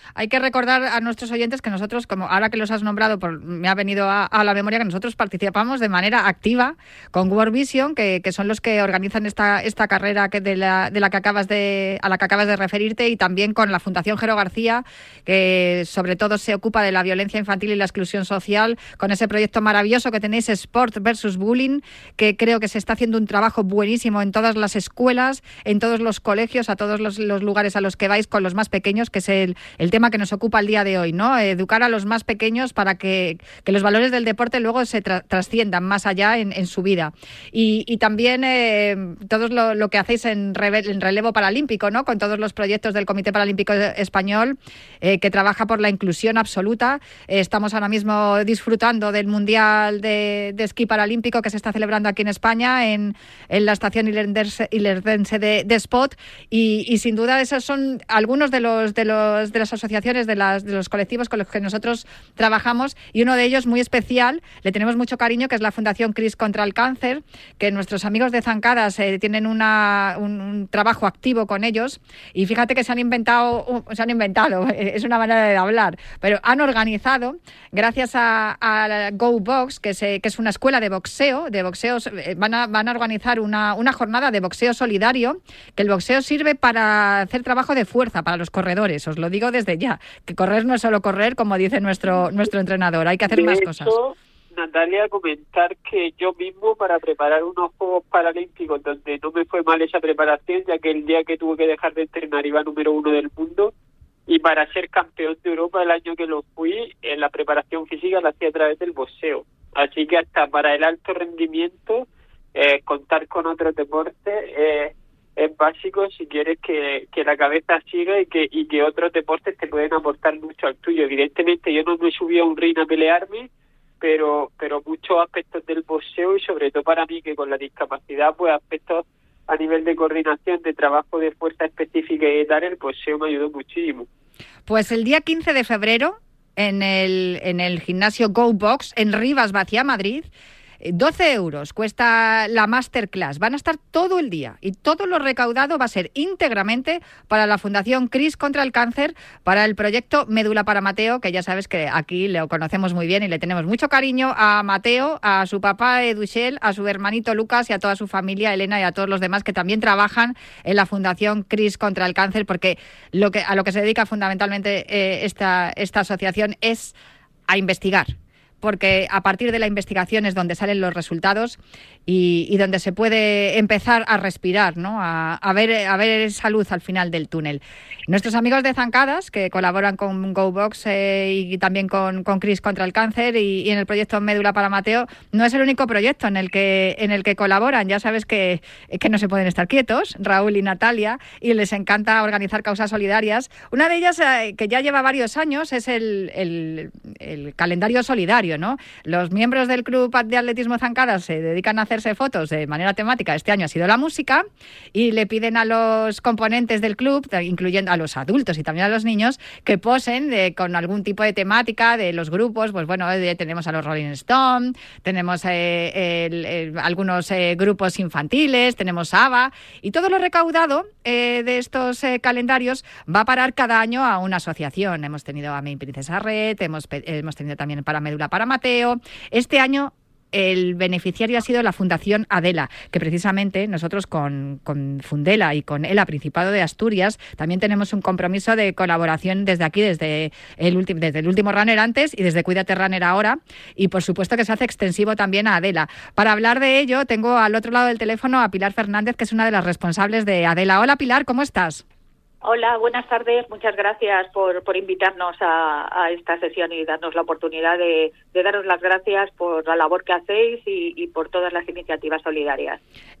hay que recordar a nuestros oyentes que nosotros, como ahora que los has nombrado, por, me ha venido a, a la memoria que nosotros participamos de manera activa con World Vision, que, que son los que organizan esta esta carrera que de la de la que acabas de a la que acabas de referirte, y también con la Fundación Jero García, que sobre todo se ocupa de la violencia infantil y la exclusión social, con ese proyecto maravilloso que tenéis, Sport versus Bullying, que creo que se está haciendo un trabajo buenísimo en todas las escuelas, en todos los colegios, a todos los, los lugares a los que vais con los más pequeños, que es el, el tema que nos ocupa el día de hoy, ¿no? Educar a los más pequeños para que, que los valores del deporte luego se tra- trasciendan más allá en, en su vida. Y, y también eh, todo lo, lo que hacéis en, reve- en relevo paralímpico, ¿no? Con todos los proyectos del Comité Paralímpico Español, eh, que trabaja por la inclusión absoluta. Eh, estamos ahora mismo disfrutando del Mundial de, de Esquí Paralímpico que se está celebrando aquí en España, en, en la estación ilerdense, ilerdense de, de Spot, y, y sin duda esos son algunos de los de los de las asociaciones, de, las, de los colectivos con los que nosotros trabajamos, y uno de ellos muy especial, le tenemos mucho cariño, que es la Fundación CRIS contra el Cáncer, que nuestros amigos de Zancadas eh, tienen una, un, un trabajo activo con ellos, y fíjate que se han inventado, se han inventado, es una manera de hablar, pero han organizado, gracias a, a GoBox, que, se, que es una escuela de boxeo, de boxeo, van a, van a organizar una, una jornada de boxeo solidario, que el boxeo sirve para hacer trabajo de fuerza para los corredores, os lo digo desde ya, que correr no es solo correr, como dice nuestro, nuestro entrenador, hay que hacer de más hecho, cosas. Natalia, comentar que yo mismo, para preparar unos Juegos Paralímpicos donde no me fue mal esa preparación, ya que el día que tuve que dejar de entrenar iba número uno del mundo, y para ser campeón de Europa el año que lo fui, en la preparación física la hacía a través del boxeo. Así que hasta para el alto rendimiento, eh, contar con otros deportes eh, es básico si quieres que, que la cabeza siga y que y que otros deportes te pueden aportar mucho al tuyo. Evidentemente yo no me subí a un ring a pelearme, pero pero muchos aspectos del boxeo, y sobre todo para mí que con la discapacidad, pues aspectos a nivel de coordinación, de trabajo de fuerza específica y tal, el boxeo me ayudó muchísimo. Pues el día quince de febrero, en el, en el gimnasio GoBox, en Rivas Vaciá, Madrid, doce euros cuesta la masterclass. Van a estar todo el día y todo lo recaudado va a ser íntegramente para la Fundación CRIS contra el Cáncer, para el proyecto Médula para Mateo, que ya sabes que aquí lo conocemos muy bien y le tenemos mucho cariño a Mateo, a su papá Educhel, a su hermanito Lucas y a toda su familia, Elena, y a todos los demás que también trabajan en la Fundación CRIS contra el Cáncer, porque lo que, a lo que se dedica fundamentalmente eh, esta, esta asociación es a investigar. Porque a partir de la investigación es donde salen los resultados y, y donde se puede empezar a respirar, ¿no? A, a ver a ver esa luz al final del túnel. Nuestros amigos de Zancadas, que colaboran con GoBox eh, y también con, con CRIS contra el Cáncer y, y en el proyecto Médula para Mateo, no es el único proyecto en el que en el que colaboran. Ya sabes que, que no se pueden estar quietos, Raúl y Natalia, y les encanta organizar causas solidarias. Una de ellas, eh, que ya lleva varios años, es el, el, el calendario solidario, ¿no? Los miembros del Club de Atletismo Zancadas se dedican a hacerse fotos de manera temática. Este año ha sido la música, y le piden a los componentes del club, incluyendo a los adultos y también a los niños, que posen de, con algún tipo de temática de los grupos. Pues bueno, de, tenemos a los Rolling Stones, tenemos eh, el, el, algunos eh, grupos infantiles, tenemos ABBA, y todo lo recaudado eh, de estos eh, calendarios va a parar cada año a una asociación. Hemos tenido a Mi Princesa Red, hemos, hemos tenido también para Médula para Mateo. Este año el beneficiario ha sido la Fundación Adela, que precisamente nosotros con, con Fundela y con ELA Principado de Asturias también tenemos un compromiso de colaboración desde aquí, desde el, ulti- desde el último runner antes y desde Cuídate Runner ahora, y por supuesto que se hace extensivo también a Adela. Para hablar de ello tengo al otro lado del teléfono a Pilar Fernández, que es una de las responsables de Adela. Hola Pilar, ¿cómo estás? Hola, buenas tardes. Muchas gracias por, por invitarnos a, a esta sesión y darnos la oportunidad de, de daros las gracias por la labor que hacéis y, y por todas las iniciativas solidarias.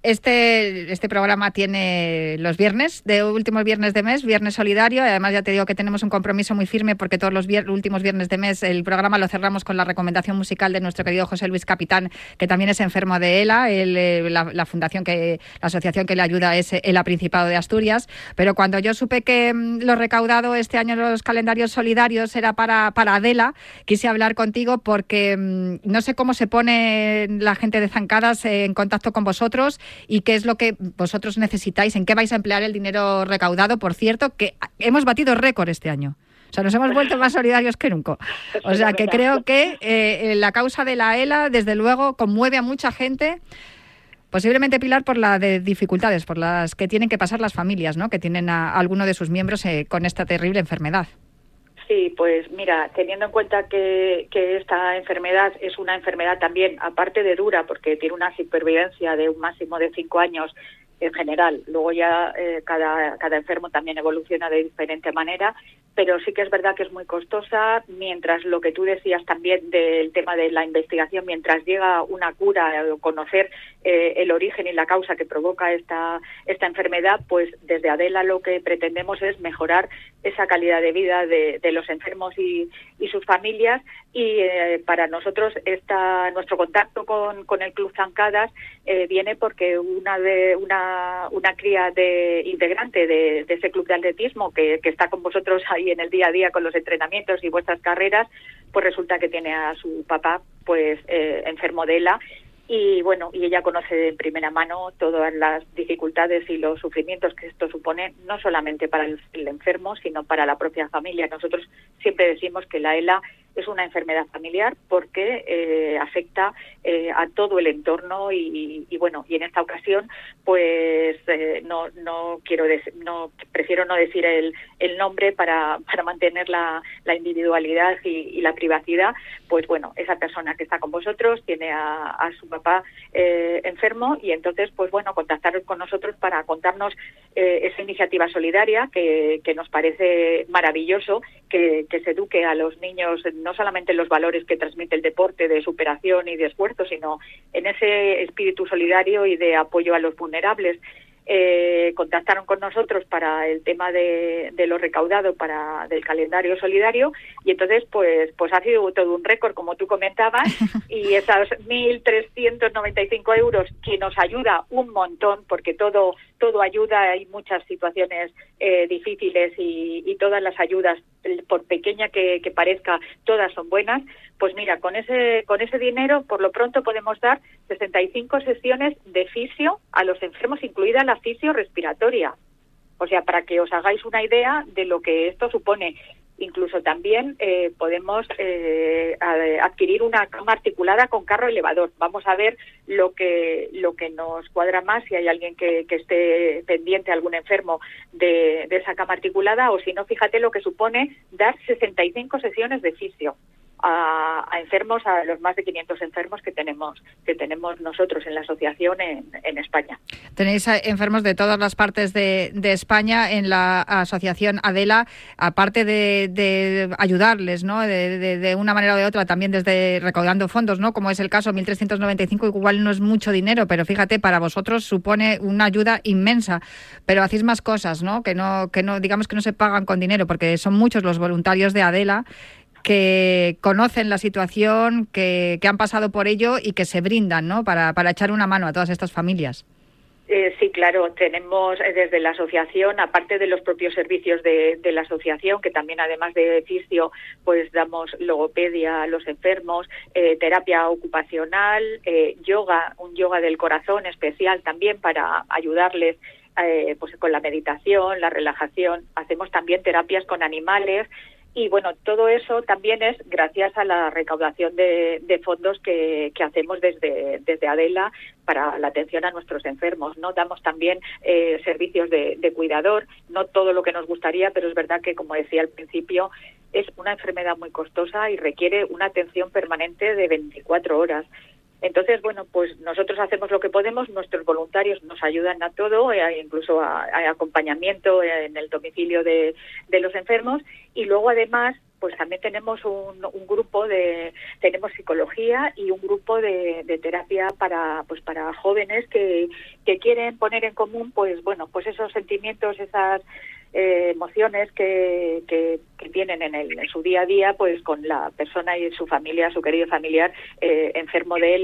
Este, este programa tiene los viernes, de últimos viernes de mes, Viernes Solidario. Además, ya te digo que tenemos un compromiso muy firme porque todos los vier- últimos viernes de mes el programa lo cerramos con la recomendación musical de nuestro querido José Luis Capitán, que también es enfermo de ELA. El, la, la fundación, que la asociación que le ayuda es ELA Principado de Asturias. Pero cuando yo supe que mm, lo recaudado este año en los calendarios solidarios era para, para Adela, quise hablar contigo porque mm, no sé cómo se pone la gente de Zancadas en contacto con vosotros y qué es lo que vosotros necesitáis, en qué vais a emplear el dinero recaudado. Por cierto, que hemos batido récord este año. O sea, nos hemos vuelto más solidarios que nunca. O sea, que creo que eh, la causa de la ELA, desde luego, conmueve a mucha gente. Posiblemente, Pilar, por las de dificultades, por las que tienen que pasar las familias, ¿no? Que tienen a, a alguno de sus miembros eh, con esta terrible enfermedad. Sí, pues mira, teniendo en cuenta que, que esta enfermedad es una enfermedad también, aparte de dura, porque tiene una supervivencia de un máximo de cinco años en general, luego ya eh, cada, cada enfermo también evoluciona de diferente manera, pero sí que es verdad que es muy costosa, mientras lo que tú decías también del tema de la investigación, mientras llega una cura o conocer eh, el origen y la causa que provoca esta, esta enfermedad, pues desde Adela lo que pretendemos es mejorar esa calidad de vida de, de los enfermos y, y sus familias, y eh, para nosotros esta, nuestro contacto con, con el Club Zancadas eh, viene porque una de una, una cría de integrante de, de ese club de atletismo que, que está con vosotros ahí en el día a día con los entrenamientos y vuestras carreras, pues resulta que tiene a su papá pues eh, enfermo de ELA. Y bueno, y ella conoce en primera mano todas las dificultades y los sufrimientos que esto supone, no solamente para el, el enfermo, sino para la propia familia. Nosotros siempre decimos que la ELA es una enfermedad familiar porque eh, afecta eh, a todo el entorno y, y bueno, y en esta ocasión pues eh, no no quiero decir, no prefiero no decir el, el nombre para para mantener la, la individualidad y, y la privacidad. Pues bueno, esa persona que está con vosotros tiene a, a su papá eh, enfermo, y entonces pues bueno, contactaros con nosotros para contarnos eh, esa iniciativa solidaria que, que nos parece maravilloso que, que se eduque a los niños no solamente en los valores que transmite el deporte de superación y de esfuerzo, sino en ese espíritu solidario y de apoyo a los vulnerables. Eh, contactaron con nosotros para el tema de, de lo recaudado para del calendario solidario, y entonces pues pues ha sido todo un récord, como tú comentabas, y esos mil trescientos noventa y cinco euros que nos ayuda un montón, porque todo todo ayuda, hay muchas situaciones eh, difíciles y, y todas las ayudas, por pequeña que, que parezca, todas son buenas. Pues mira, con ese con ese dinero por lo pronto podemos dar sesenta y cinco sesiones de fisio a los enfermos, incluida la fisio respiratoria. O sea, para que os hagáis una idea de lo que esto supone. Incluso también eh, podemos eh, adquirir una cama articulada con carro elevador. Vamos a ver lo que lo que nos cuadra más, si hay alguien que, que esté pendiente, algún enfermo de, de esa cama articulada, o si no, fíjate lo que supone dar sesenta y cinco sesiones de fisio a, a enfermos, a los más de quinientos enfermos que tenemos que tenemos nosotros en la asociación en, en España. Tenéis enfermos de todas las partes de, de España en la asociación Adela, aparte de, de ayudarles, ¿no? De, de, de una manera o de otra, también desde recaudando fondos, ¿no? Como es el caso, mil trescientos noventa y cinco, igual no es mucho dinero, pero fíjate, para vosotros supone una ayuda inmensa. Pero hacéis más cosas, ¿no? Que no, que no, digamos que no se pagan con dinero, porque son muchos los voluntarios de Adela que conocen la situación, que, que han pasado por ello y que se brindan, ¿no? Para, para echar una mano a todas estas familias. Eh, sí, claro, tenemos eh, desde la asociación, aparte de los propios servicios de, de la asociación, que también además de fisio, pues damos logopedia a los enfermos, eh, terapia ocupacional, eh, yoga, un yoga del corazón especial también para ayudarles eh, pues con la meditación, la relajación. Hacemos también terapias con animales. Y bueno, todo eso también es gracias a la recaudación de, de fondos que, que hacemos desde, desde Adela para la atención a nuestros enfermos, ¿no? Damos también eh, servicios de, de cuidador, no todo lo que nos gustaría, pero es verdad que, como decía al principio, es una enfermedad muy costosa y requiere una atención permanente de veinticuatro horas. Entonces, bueno, pues nosotros hacemos lo que podemos, nuestros voluntarios nos ayudan a todo, eh, incluso a, a acompañamiento en el domicilio de, de los enfermos, y luego además pues también tenemos un, un grupo de, tenemos psicología y un grupo de, de terapia para pues para jóvenes que, que quieren poner en común pues bueno pues esos sentimientos, esas eh, emociones que, que, que tienen en, el, en su día a día pues con la persona y su familia, su querido familiar eh, enfermo de ELA,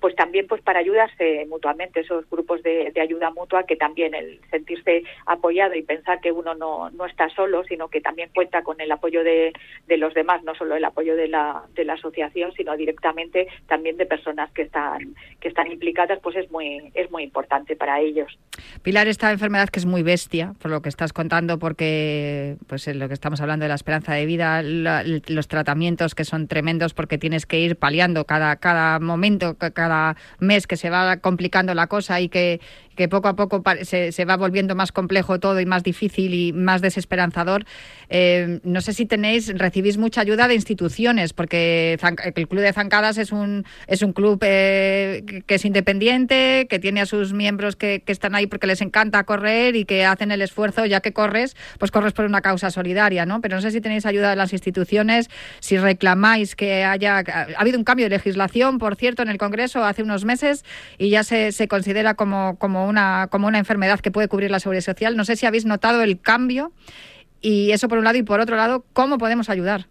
pues también pues para ayudarse mutuamente, esos grupos de, de ayuda mutua, que también el sentirse apoyado y pensar que uno no, no está solo, sino que también cuenta con el apoyo de, de los demás, no solo el apoyo de la, de la asociación, sino directamente también de personas que están, que están implicadas, pues es muy, es muy importante para ellos. Pilar, esta enfermedad que es muy bestia, por lo que estás contando, porque pues en lo que estamos hablando de la esperanza de vida, la, los tratamientos que son tremendos, porque tienes que ir paliando cada, cada momento, cada mes que se va complicando la cosa y que, que poco a poco se, se va volviendo más complejo todo y más difícil y más desesperanzador. Eh, no sé si tenéis, recibís mucha ayuda de instituciones, porque el Club de Zancadas es un, es un club eh, que es independiente, que tiene a sus miembros que, que están ahí porque les encanta correr y que hacen el esfuerzo, ya que corres, pues corres por una causa solidaria, ¿no? Pero no sé si tenéis ayuda de las instituciones, si reclamáis que haya... Ha habido un cambio de legislación, por cierto, en el Congreso hace unos meses y ya se, se considera como, como, una, como una enfermedad que puede cubrir la Seguridad Social. No sé si habéis notado el cambio, y eso por un lado, y por otro lado, ¿cómo podemos ayudar?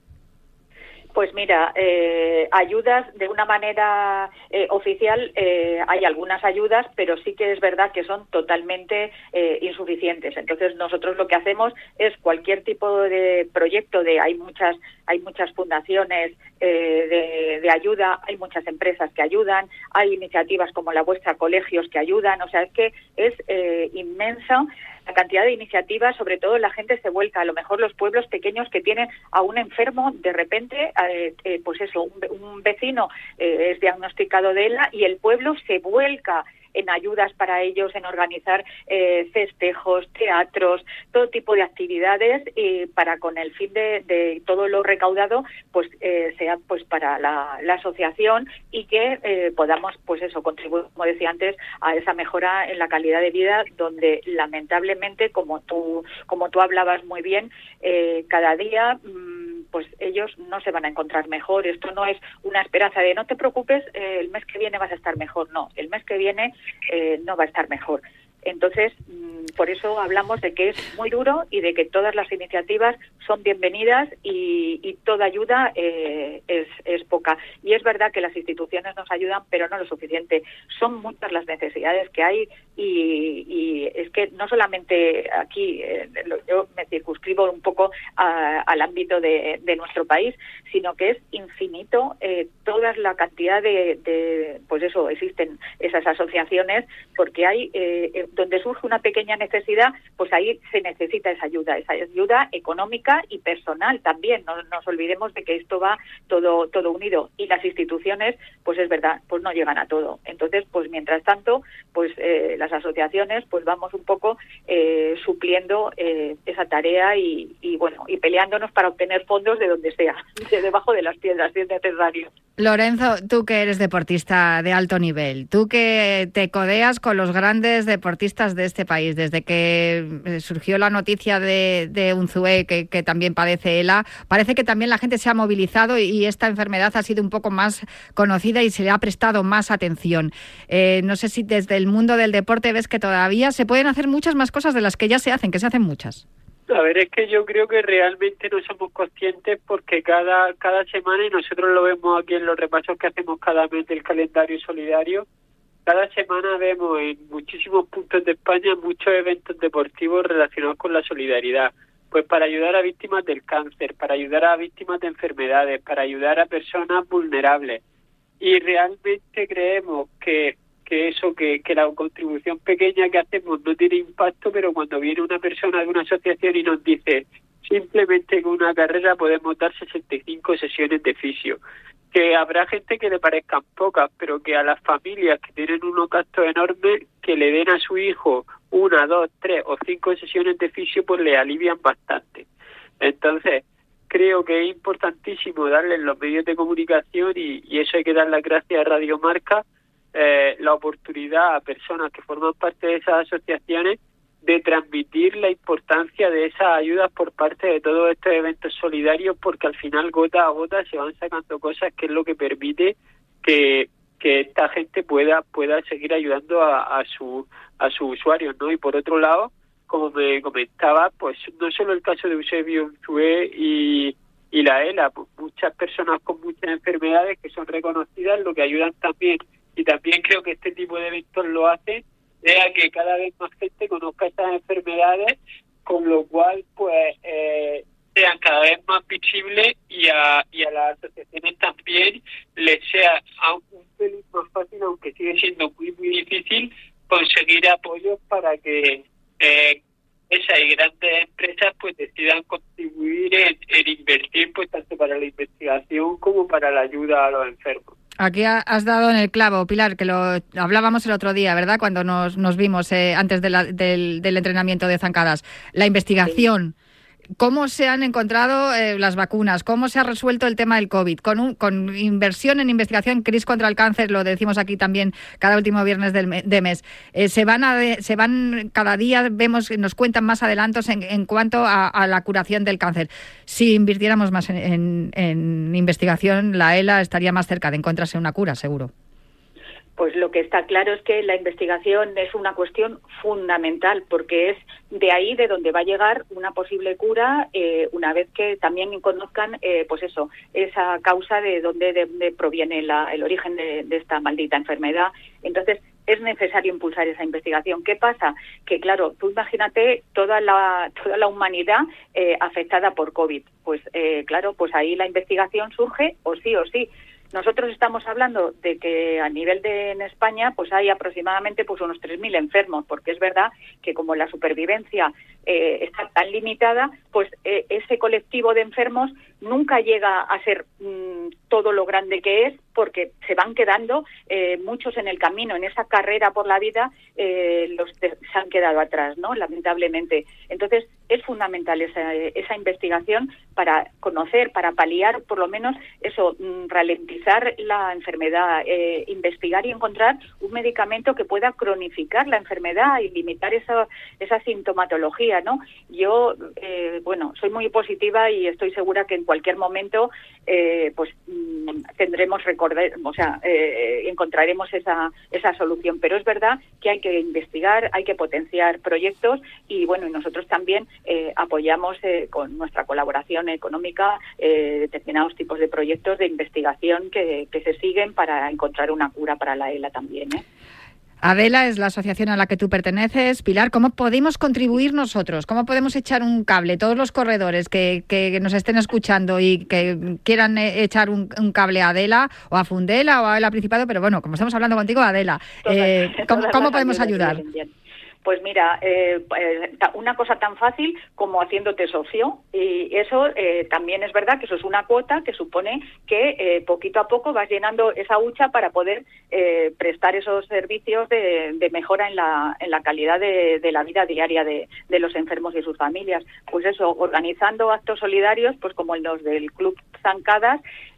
Pues mira, eh, ayudas de una manera eh, oficial, eh, hay algunas ayudas, pero sí que es verdad que son totalmente eh, insuficientes. Entonces nosotros lo que hacemos es cualquier tipo de proyecto, de hay muchas hay muchas fundaciones eh, de, de ayuda, hay muchas empresas que ayudan, hay iniciativas como la vuestra, colegios que ayudan, o sea, es que es eh, inmensa la cantidad de iniciativas. Sobre todo la gente se vuelca, a lo mejor los pueblos pequeños que tienen a un enfermo, de repente, eh, eh, pues eso, un, un vecino eh, es diagnosticado de ELA y el pueblo se vuelca en ayudas para ellos, en organizar eh, festejos, teatros, todo tipo de actividades, y para con el fin de, de todo lo recaudado, pues eh, sea pues para la, la asociación, y que eh, podamos, pues eso, contribuir, como decía antes, a esa mejora en la calidad de vida, donde lamentablemente, como tú como tú hablabas muy bien, eh, cada día mmm, pues ellos no se van a encontrar mejor. Esto no es una esperanza de no te preocupes, eh, el mes que viene vas a estar mejor. No, el mes que viene eh, no va a estar mejor. Entonces, por eso hablamos de que es muy duro y de que todas las iniciativas son bienvenidas, y, y toda ayuda eh, es, es poca. Y es verdad que las instituciones nos ayudan, pero no lo suficiente. Son muchas las necesidades que hay, y, y es que no solamente aquí, eh, yo me circunscribo un poco a, al ámbito de, de nuestro país, sino que es infinito eh, toda la cantidad de, de, pues eso, existen esas asociaciones, porque hay... Eh, donde surge una pequeña necesidad, pues ahí se necesita esa ayuda, esa ayuda económica y personal también. No nos olvidemos de que esto va todo todo unido, y las instituciones, pues es verdad, pues no llegan a todo. Entonces, pues mientras tanto, pues eh, las asociaciones, pues vamos un poco eh, supliendo eh, esa tarea y, y bueno, y peleándonos para obtener fondos de donde sea, de debajo de las piedras, si es necesario. Lorenzo, tú que eres deportista de alto nivel, tú que te codeas con los grandes deportistas de este país, desde que surgió la noticia de, de Unzué, que, que también padece ELA, parece que también la gente se ha movilizado y esta enfermedad ha sido un poco más conocida y se le ha prestado más atención. Eh, no sé si desde el mundo del deporte ves que todavía se pueden hacer muchas más cosas de las que ya se hacen, que se hacen muchas. A ver, es que yo creo que realmente no somos conscientes, porque cada cada semana, y nosotros lo vemos aquí en los repasos que hacemos cada mes del calendario solidario, cada semana vemos en muchísimos puntos de España muchos eventos deportivos relacionados con la solidaridad, pues para ayudar a víctimas del cáncer, para ayudar a víctimas de enfermedades, para ayudar a personas vulnerables. Y realmente creemos que que eso, que, que la contribución pequeña que hacemos no tiene impacto, pero cuando viene una persona de una asociación y nos dice simplemente con una carrera podemos dar sesenta y cinco sesiones de fisio, que habrá gente que le parezcan pocas, pero que a las familias que tienen unos gastos enormes, que le den a su hijo una, dos, tres o cinco sesiones de fisio, pues le alivian bastante. Entonces, creo que es importantísimo darles los medios de comunicación, y, y eso hay que dar las gracias a Radio Marca, eh, la oportunidad a personas que forman parte de esas asociaciones de transmitir la importancia de esas ayudas por parte de todos estos eventos solidarios, porque al final gota a gota se van sacando cosas, que es lo que permite que, que esta gente pueda pueda seguir ayudando a, a su a sus usuarios, ¿no? Y por otro lado, como me comentaba, pues no solo el caso de Eusebio Unzué y, y la ELA, pues muchas personas con muchas enfermedades que son reconocidas, lo que ayudan también y también creo que este tipo de eventos lo hacen, es a que cada vez más gente conozca estas enfermedades, con lo cual pues eh, sean cada vez más visibles y a, y a las asociaciones también les sea aún un pelín más fácil, aunque sigue siendo muy muy difícil, conseguir apoyos para que eh, esas y grandes empresas pues decidan contribuir en, en invertir pues tanto para la investigación como para la ayuda a los enfermos. Aquí has dado en el clavo, Pilar, que lo hablábamos el otro día, ¿verdad? Cuando nos, nos vimos eh, antes de la, del, del entrenamiento de zancadas. La investigación. Sí. ¿Cómo se han encontrado eh, las vacunas? ¿Cómo se ha resuelto el tema del COVID? Con, un, con inversión en investigación, CRIS contra el cáncer, lo decimos aquí también cada último viernes del me, de mes. Eh, se van a de, se van cada día, vemos, nos cuentan más adelantos en, en cuanto a, a la curación del cáncer. Si invirtiéramos más en, en, en investigación, la ELA estaría más cerca de encontrarse una cura, seguro. Pues lo que está claro es que la investigación es una cuestión fundamental, porque es de ahí de donde va a llegar una posible cura, eh, una vez que también conozcan, eh, pues eso, esa causa de dónde de, de proviene la, el origen de, de esta maldita enfermedad. Entonces, es necesario impulsar esa investigación. ¿Qué pasa? Que claro, tú imagínate toda la toda la humanidad eh, afectada por COVID. Pues eh, claro, pues ahí la investigación surge o sí o sí. Nosotros estamos hablando de que a nivel de en España pues hay aproximadamente pues unos tres mil enfermos, porque es verdad que como la supervivencia eh, está tan limitada, pues eh, ese colectivo de enfermos nunca llega a ser mmm, todo lo grande que es, porque se van quedando eh, muchos en el camino, en esa carrera por la vida, eh, los de, se han quedado atrás, ¿no? Lamentablemente. Entonces, es fundamental esa, esa investigación para conocer, para paliar, por lo menos, eso, mmm, ralentizar la enfermedad, eh, investigar y encontrar un medicamento que pueda cronificar la enfermedad y limitar esa, esa sintomatología, ¿no? Yo, eh, bueno, soy muy positiva y estoy segura que en cualquier momento, eh, pues, mmm, tendremos recordar, o sea, eh, encontraremos esa esa solución. Pero es verdad que hay que investigar, hay que potenciar proyectos y, bueno, y nosotros también eh, apoyamos eh, con nuestra colaboración económica eh, determinados tipos de proyectos de investigación que, que se siguen para encontrar una cura para la ELA también, ¿eh? Adela es la asociación a la que tú perteneces. Pilar, ¿cómo podemos contribuir nosotros? ¿Cómo podemos echar un cable? Todos los corredores que, que nos estén escuchando y que quieran echar un, un cable a Adela o a Fundela o a ELA Principado, pero bueno, como estamos hablando contigo, Adela, eh, ¿cómo, ¿cómo podemos ayudar? Pues mira, eh, una cosa tan fácil como haciéndote socio, y eso eh, también es verdad que eso es una cuota que supone que eh, poquito a poco vas llenando esa hucha para poder eh, prestar esos servicios de, de mejora en la, en la calidad de, de la vida diaria de, de los enfermos y sus familias. Pues eso, organizando actos solidarios, pues como los del Club Zancadas.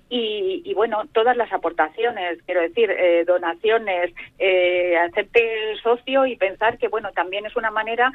Y, y bueno, todas las aportaciones, quiero decir, eh, donaciones, eh, hacerte socio y pensar que, bueno, también es una manera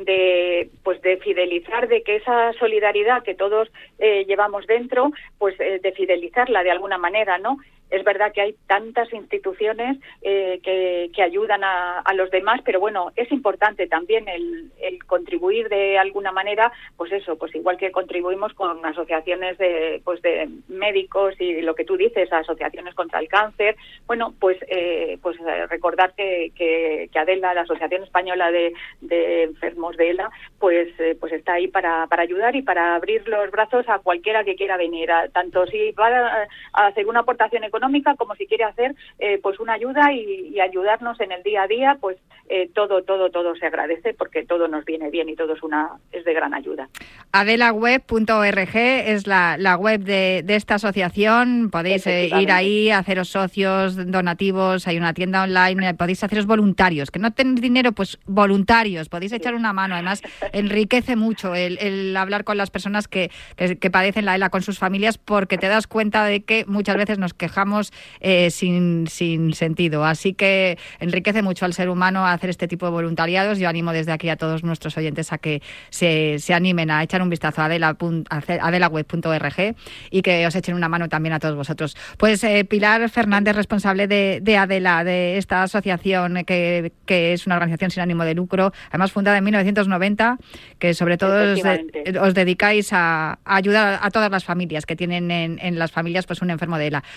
de, pues, de fidelizar, de que esa solidaridad que todos eh, llevamos dentro, pues, eh, de fidelizarla de alguna manera, ¿no? Es verdad que hay tantas instituciones eh, que, que ayudan a, a los demás, pero bueno, es importante también el, el contribuir de alguna manera, pues eso, pues igual que contribuimos con asociaciones de, pues de médicos y lo que tú dices, asociaciones contra el cáncer. Bueno, pues eh, pues recordar que, que, que Adela, la Asociación Española de, de Enfermos de ELA, pues eh, pues está ahí para, para ayudar y para abrir los brazos a cualquiera que quiera venir, a, tanto si va a, a hacer una aportación económica como si quiere hacer eh, pues una ayuda y, y ayudarnos en el día a día, pues eh, todo, todo, todo se agradece porque todo nos viene bien y todo es una es de gran ayuda. adelaweb punto org es la, la web de, de esta asociación. Podéis eh, ir ahí, haceros socios, donativos, hay una tienda online, podéis haceros voluntarios, que no tenéis dinero, pues voluntarios, podéis echar una mano. Además, enriquece mucho el, el hablar con las personas que, que, que padecen la ELA con sus familias, porque te das cuenta de que muchas veces nos quejamos Eh, sin, sin sentido. Así que enriquece mucho al ser humano a hacer este tipo de voluntariados. Yo animo desde aquí a todos nuestros oyentes a que se, se animen a echar un vistazo a adelaweb punto org y que os echen una mano también a todos vosotros. Pues eh, Pilar Fernández, responsable de, de Adela, de esta asociación que, que es una organización sin ánimo de lucro, además fundada en mil novecientos noventa, que sobre todo os, de, os dedicáis a, a ayudar a todas las familias que tienen en, en las familias pues un enfermo de ELA. Muchísimas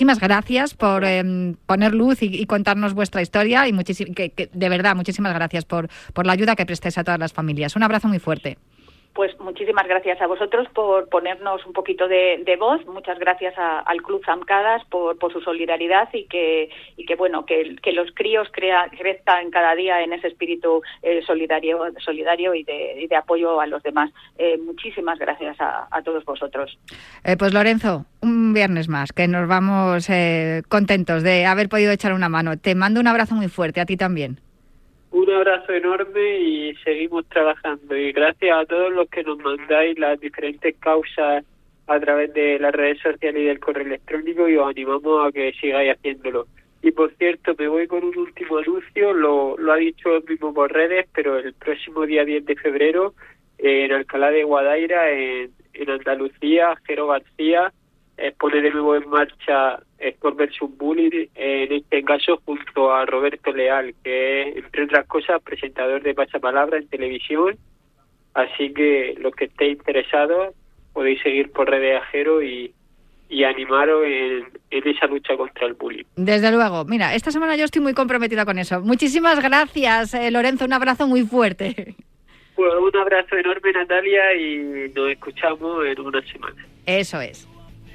muchísimas gracias por eh, poner luz y, y contarnos vuestra historia y muchísim- que, que, de verdad, muchísimas gracias por, por la ayuda que prestáis a todas las familias. Un abrazo muy fuerte. Pues muchísimas gracias a vosotros por ponernos un poquito de, de voz. Muchas gracias a, al Club Zamcadas por, por su solidaridad y que, y que bueno, que, que los críos crea, crezcan cada día en ese espíritu eh, solidario, solidario y de, y de apoyo a los demás. Eh, muchísimas gracias a, a todos vosotros. Eh, pues Lorenzo, un viernes más, que nos vamos eh, contentos de haber podido echar una mano. Te mando un abrazo muy fuerte, a ti también. Un abrazo enorme y seguimos trabajando. Y gracias a todos los que nos mandáis las diferentes causas a través de las redes sociales y del correo electrónico y os animamos a que sigáis haciéndolo. Y por cierto, me voy con un último anuncio, lo, lo ha dicho él mismo por redes, pero el próximo día diez de febrero en Alcalá de Guadaira, en, en Andalucía, Jero García eh, pone de nuevo en marcha Sport versus Bullying, en este caso junto a Roberto Leal, que es, entre otras cosas, presentador de Pasapalabra en televisión. Así que los que estéis interesados podéis seguir por redes a Jero y, y animaros en, en esa lucha contra el bullying. Desde luego. Mira, esta semana yo estoy muy comprometida con eso. Muchísimas gracias, eh, Lorenzo. Un abrazo muy fuerte. Pues un abrazo enorme, Natalia, y nos escuchamos en una semana. Eso es.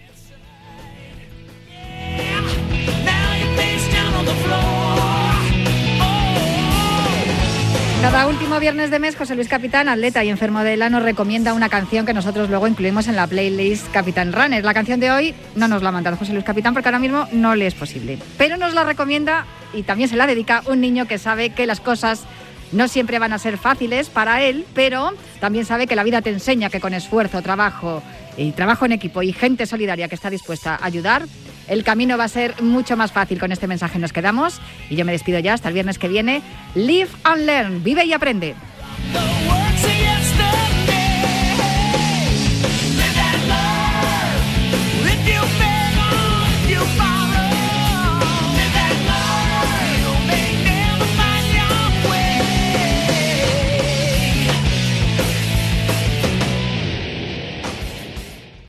Cada último viernes de mes, José Luis Capitán, atleta y enfermo de E L A, nos recomienda una canción que nosotros luego incluimos en la playlist Capitán Runner. La canción de hoy no nos la ha mandado José Luis Capitán porque ahora mismo no le es posible. Pero nos la recomienda y también se la dedica un niño que sabe que las cosas no siempre van a ser fáciles para él, pero también sabe que la vida te enseña que con esfuerzo, trabajo y trabajo en equipo y gente solidaria que está dispuesta a ayudar, el camino va a ser mucho más fácil. Con este mensaje nos quedamos y yo me despido ya hasta el viernes que viene. Live and learn, vive y aprende.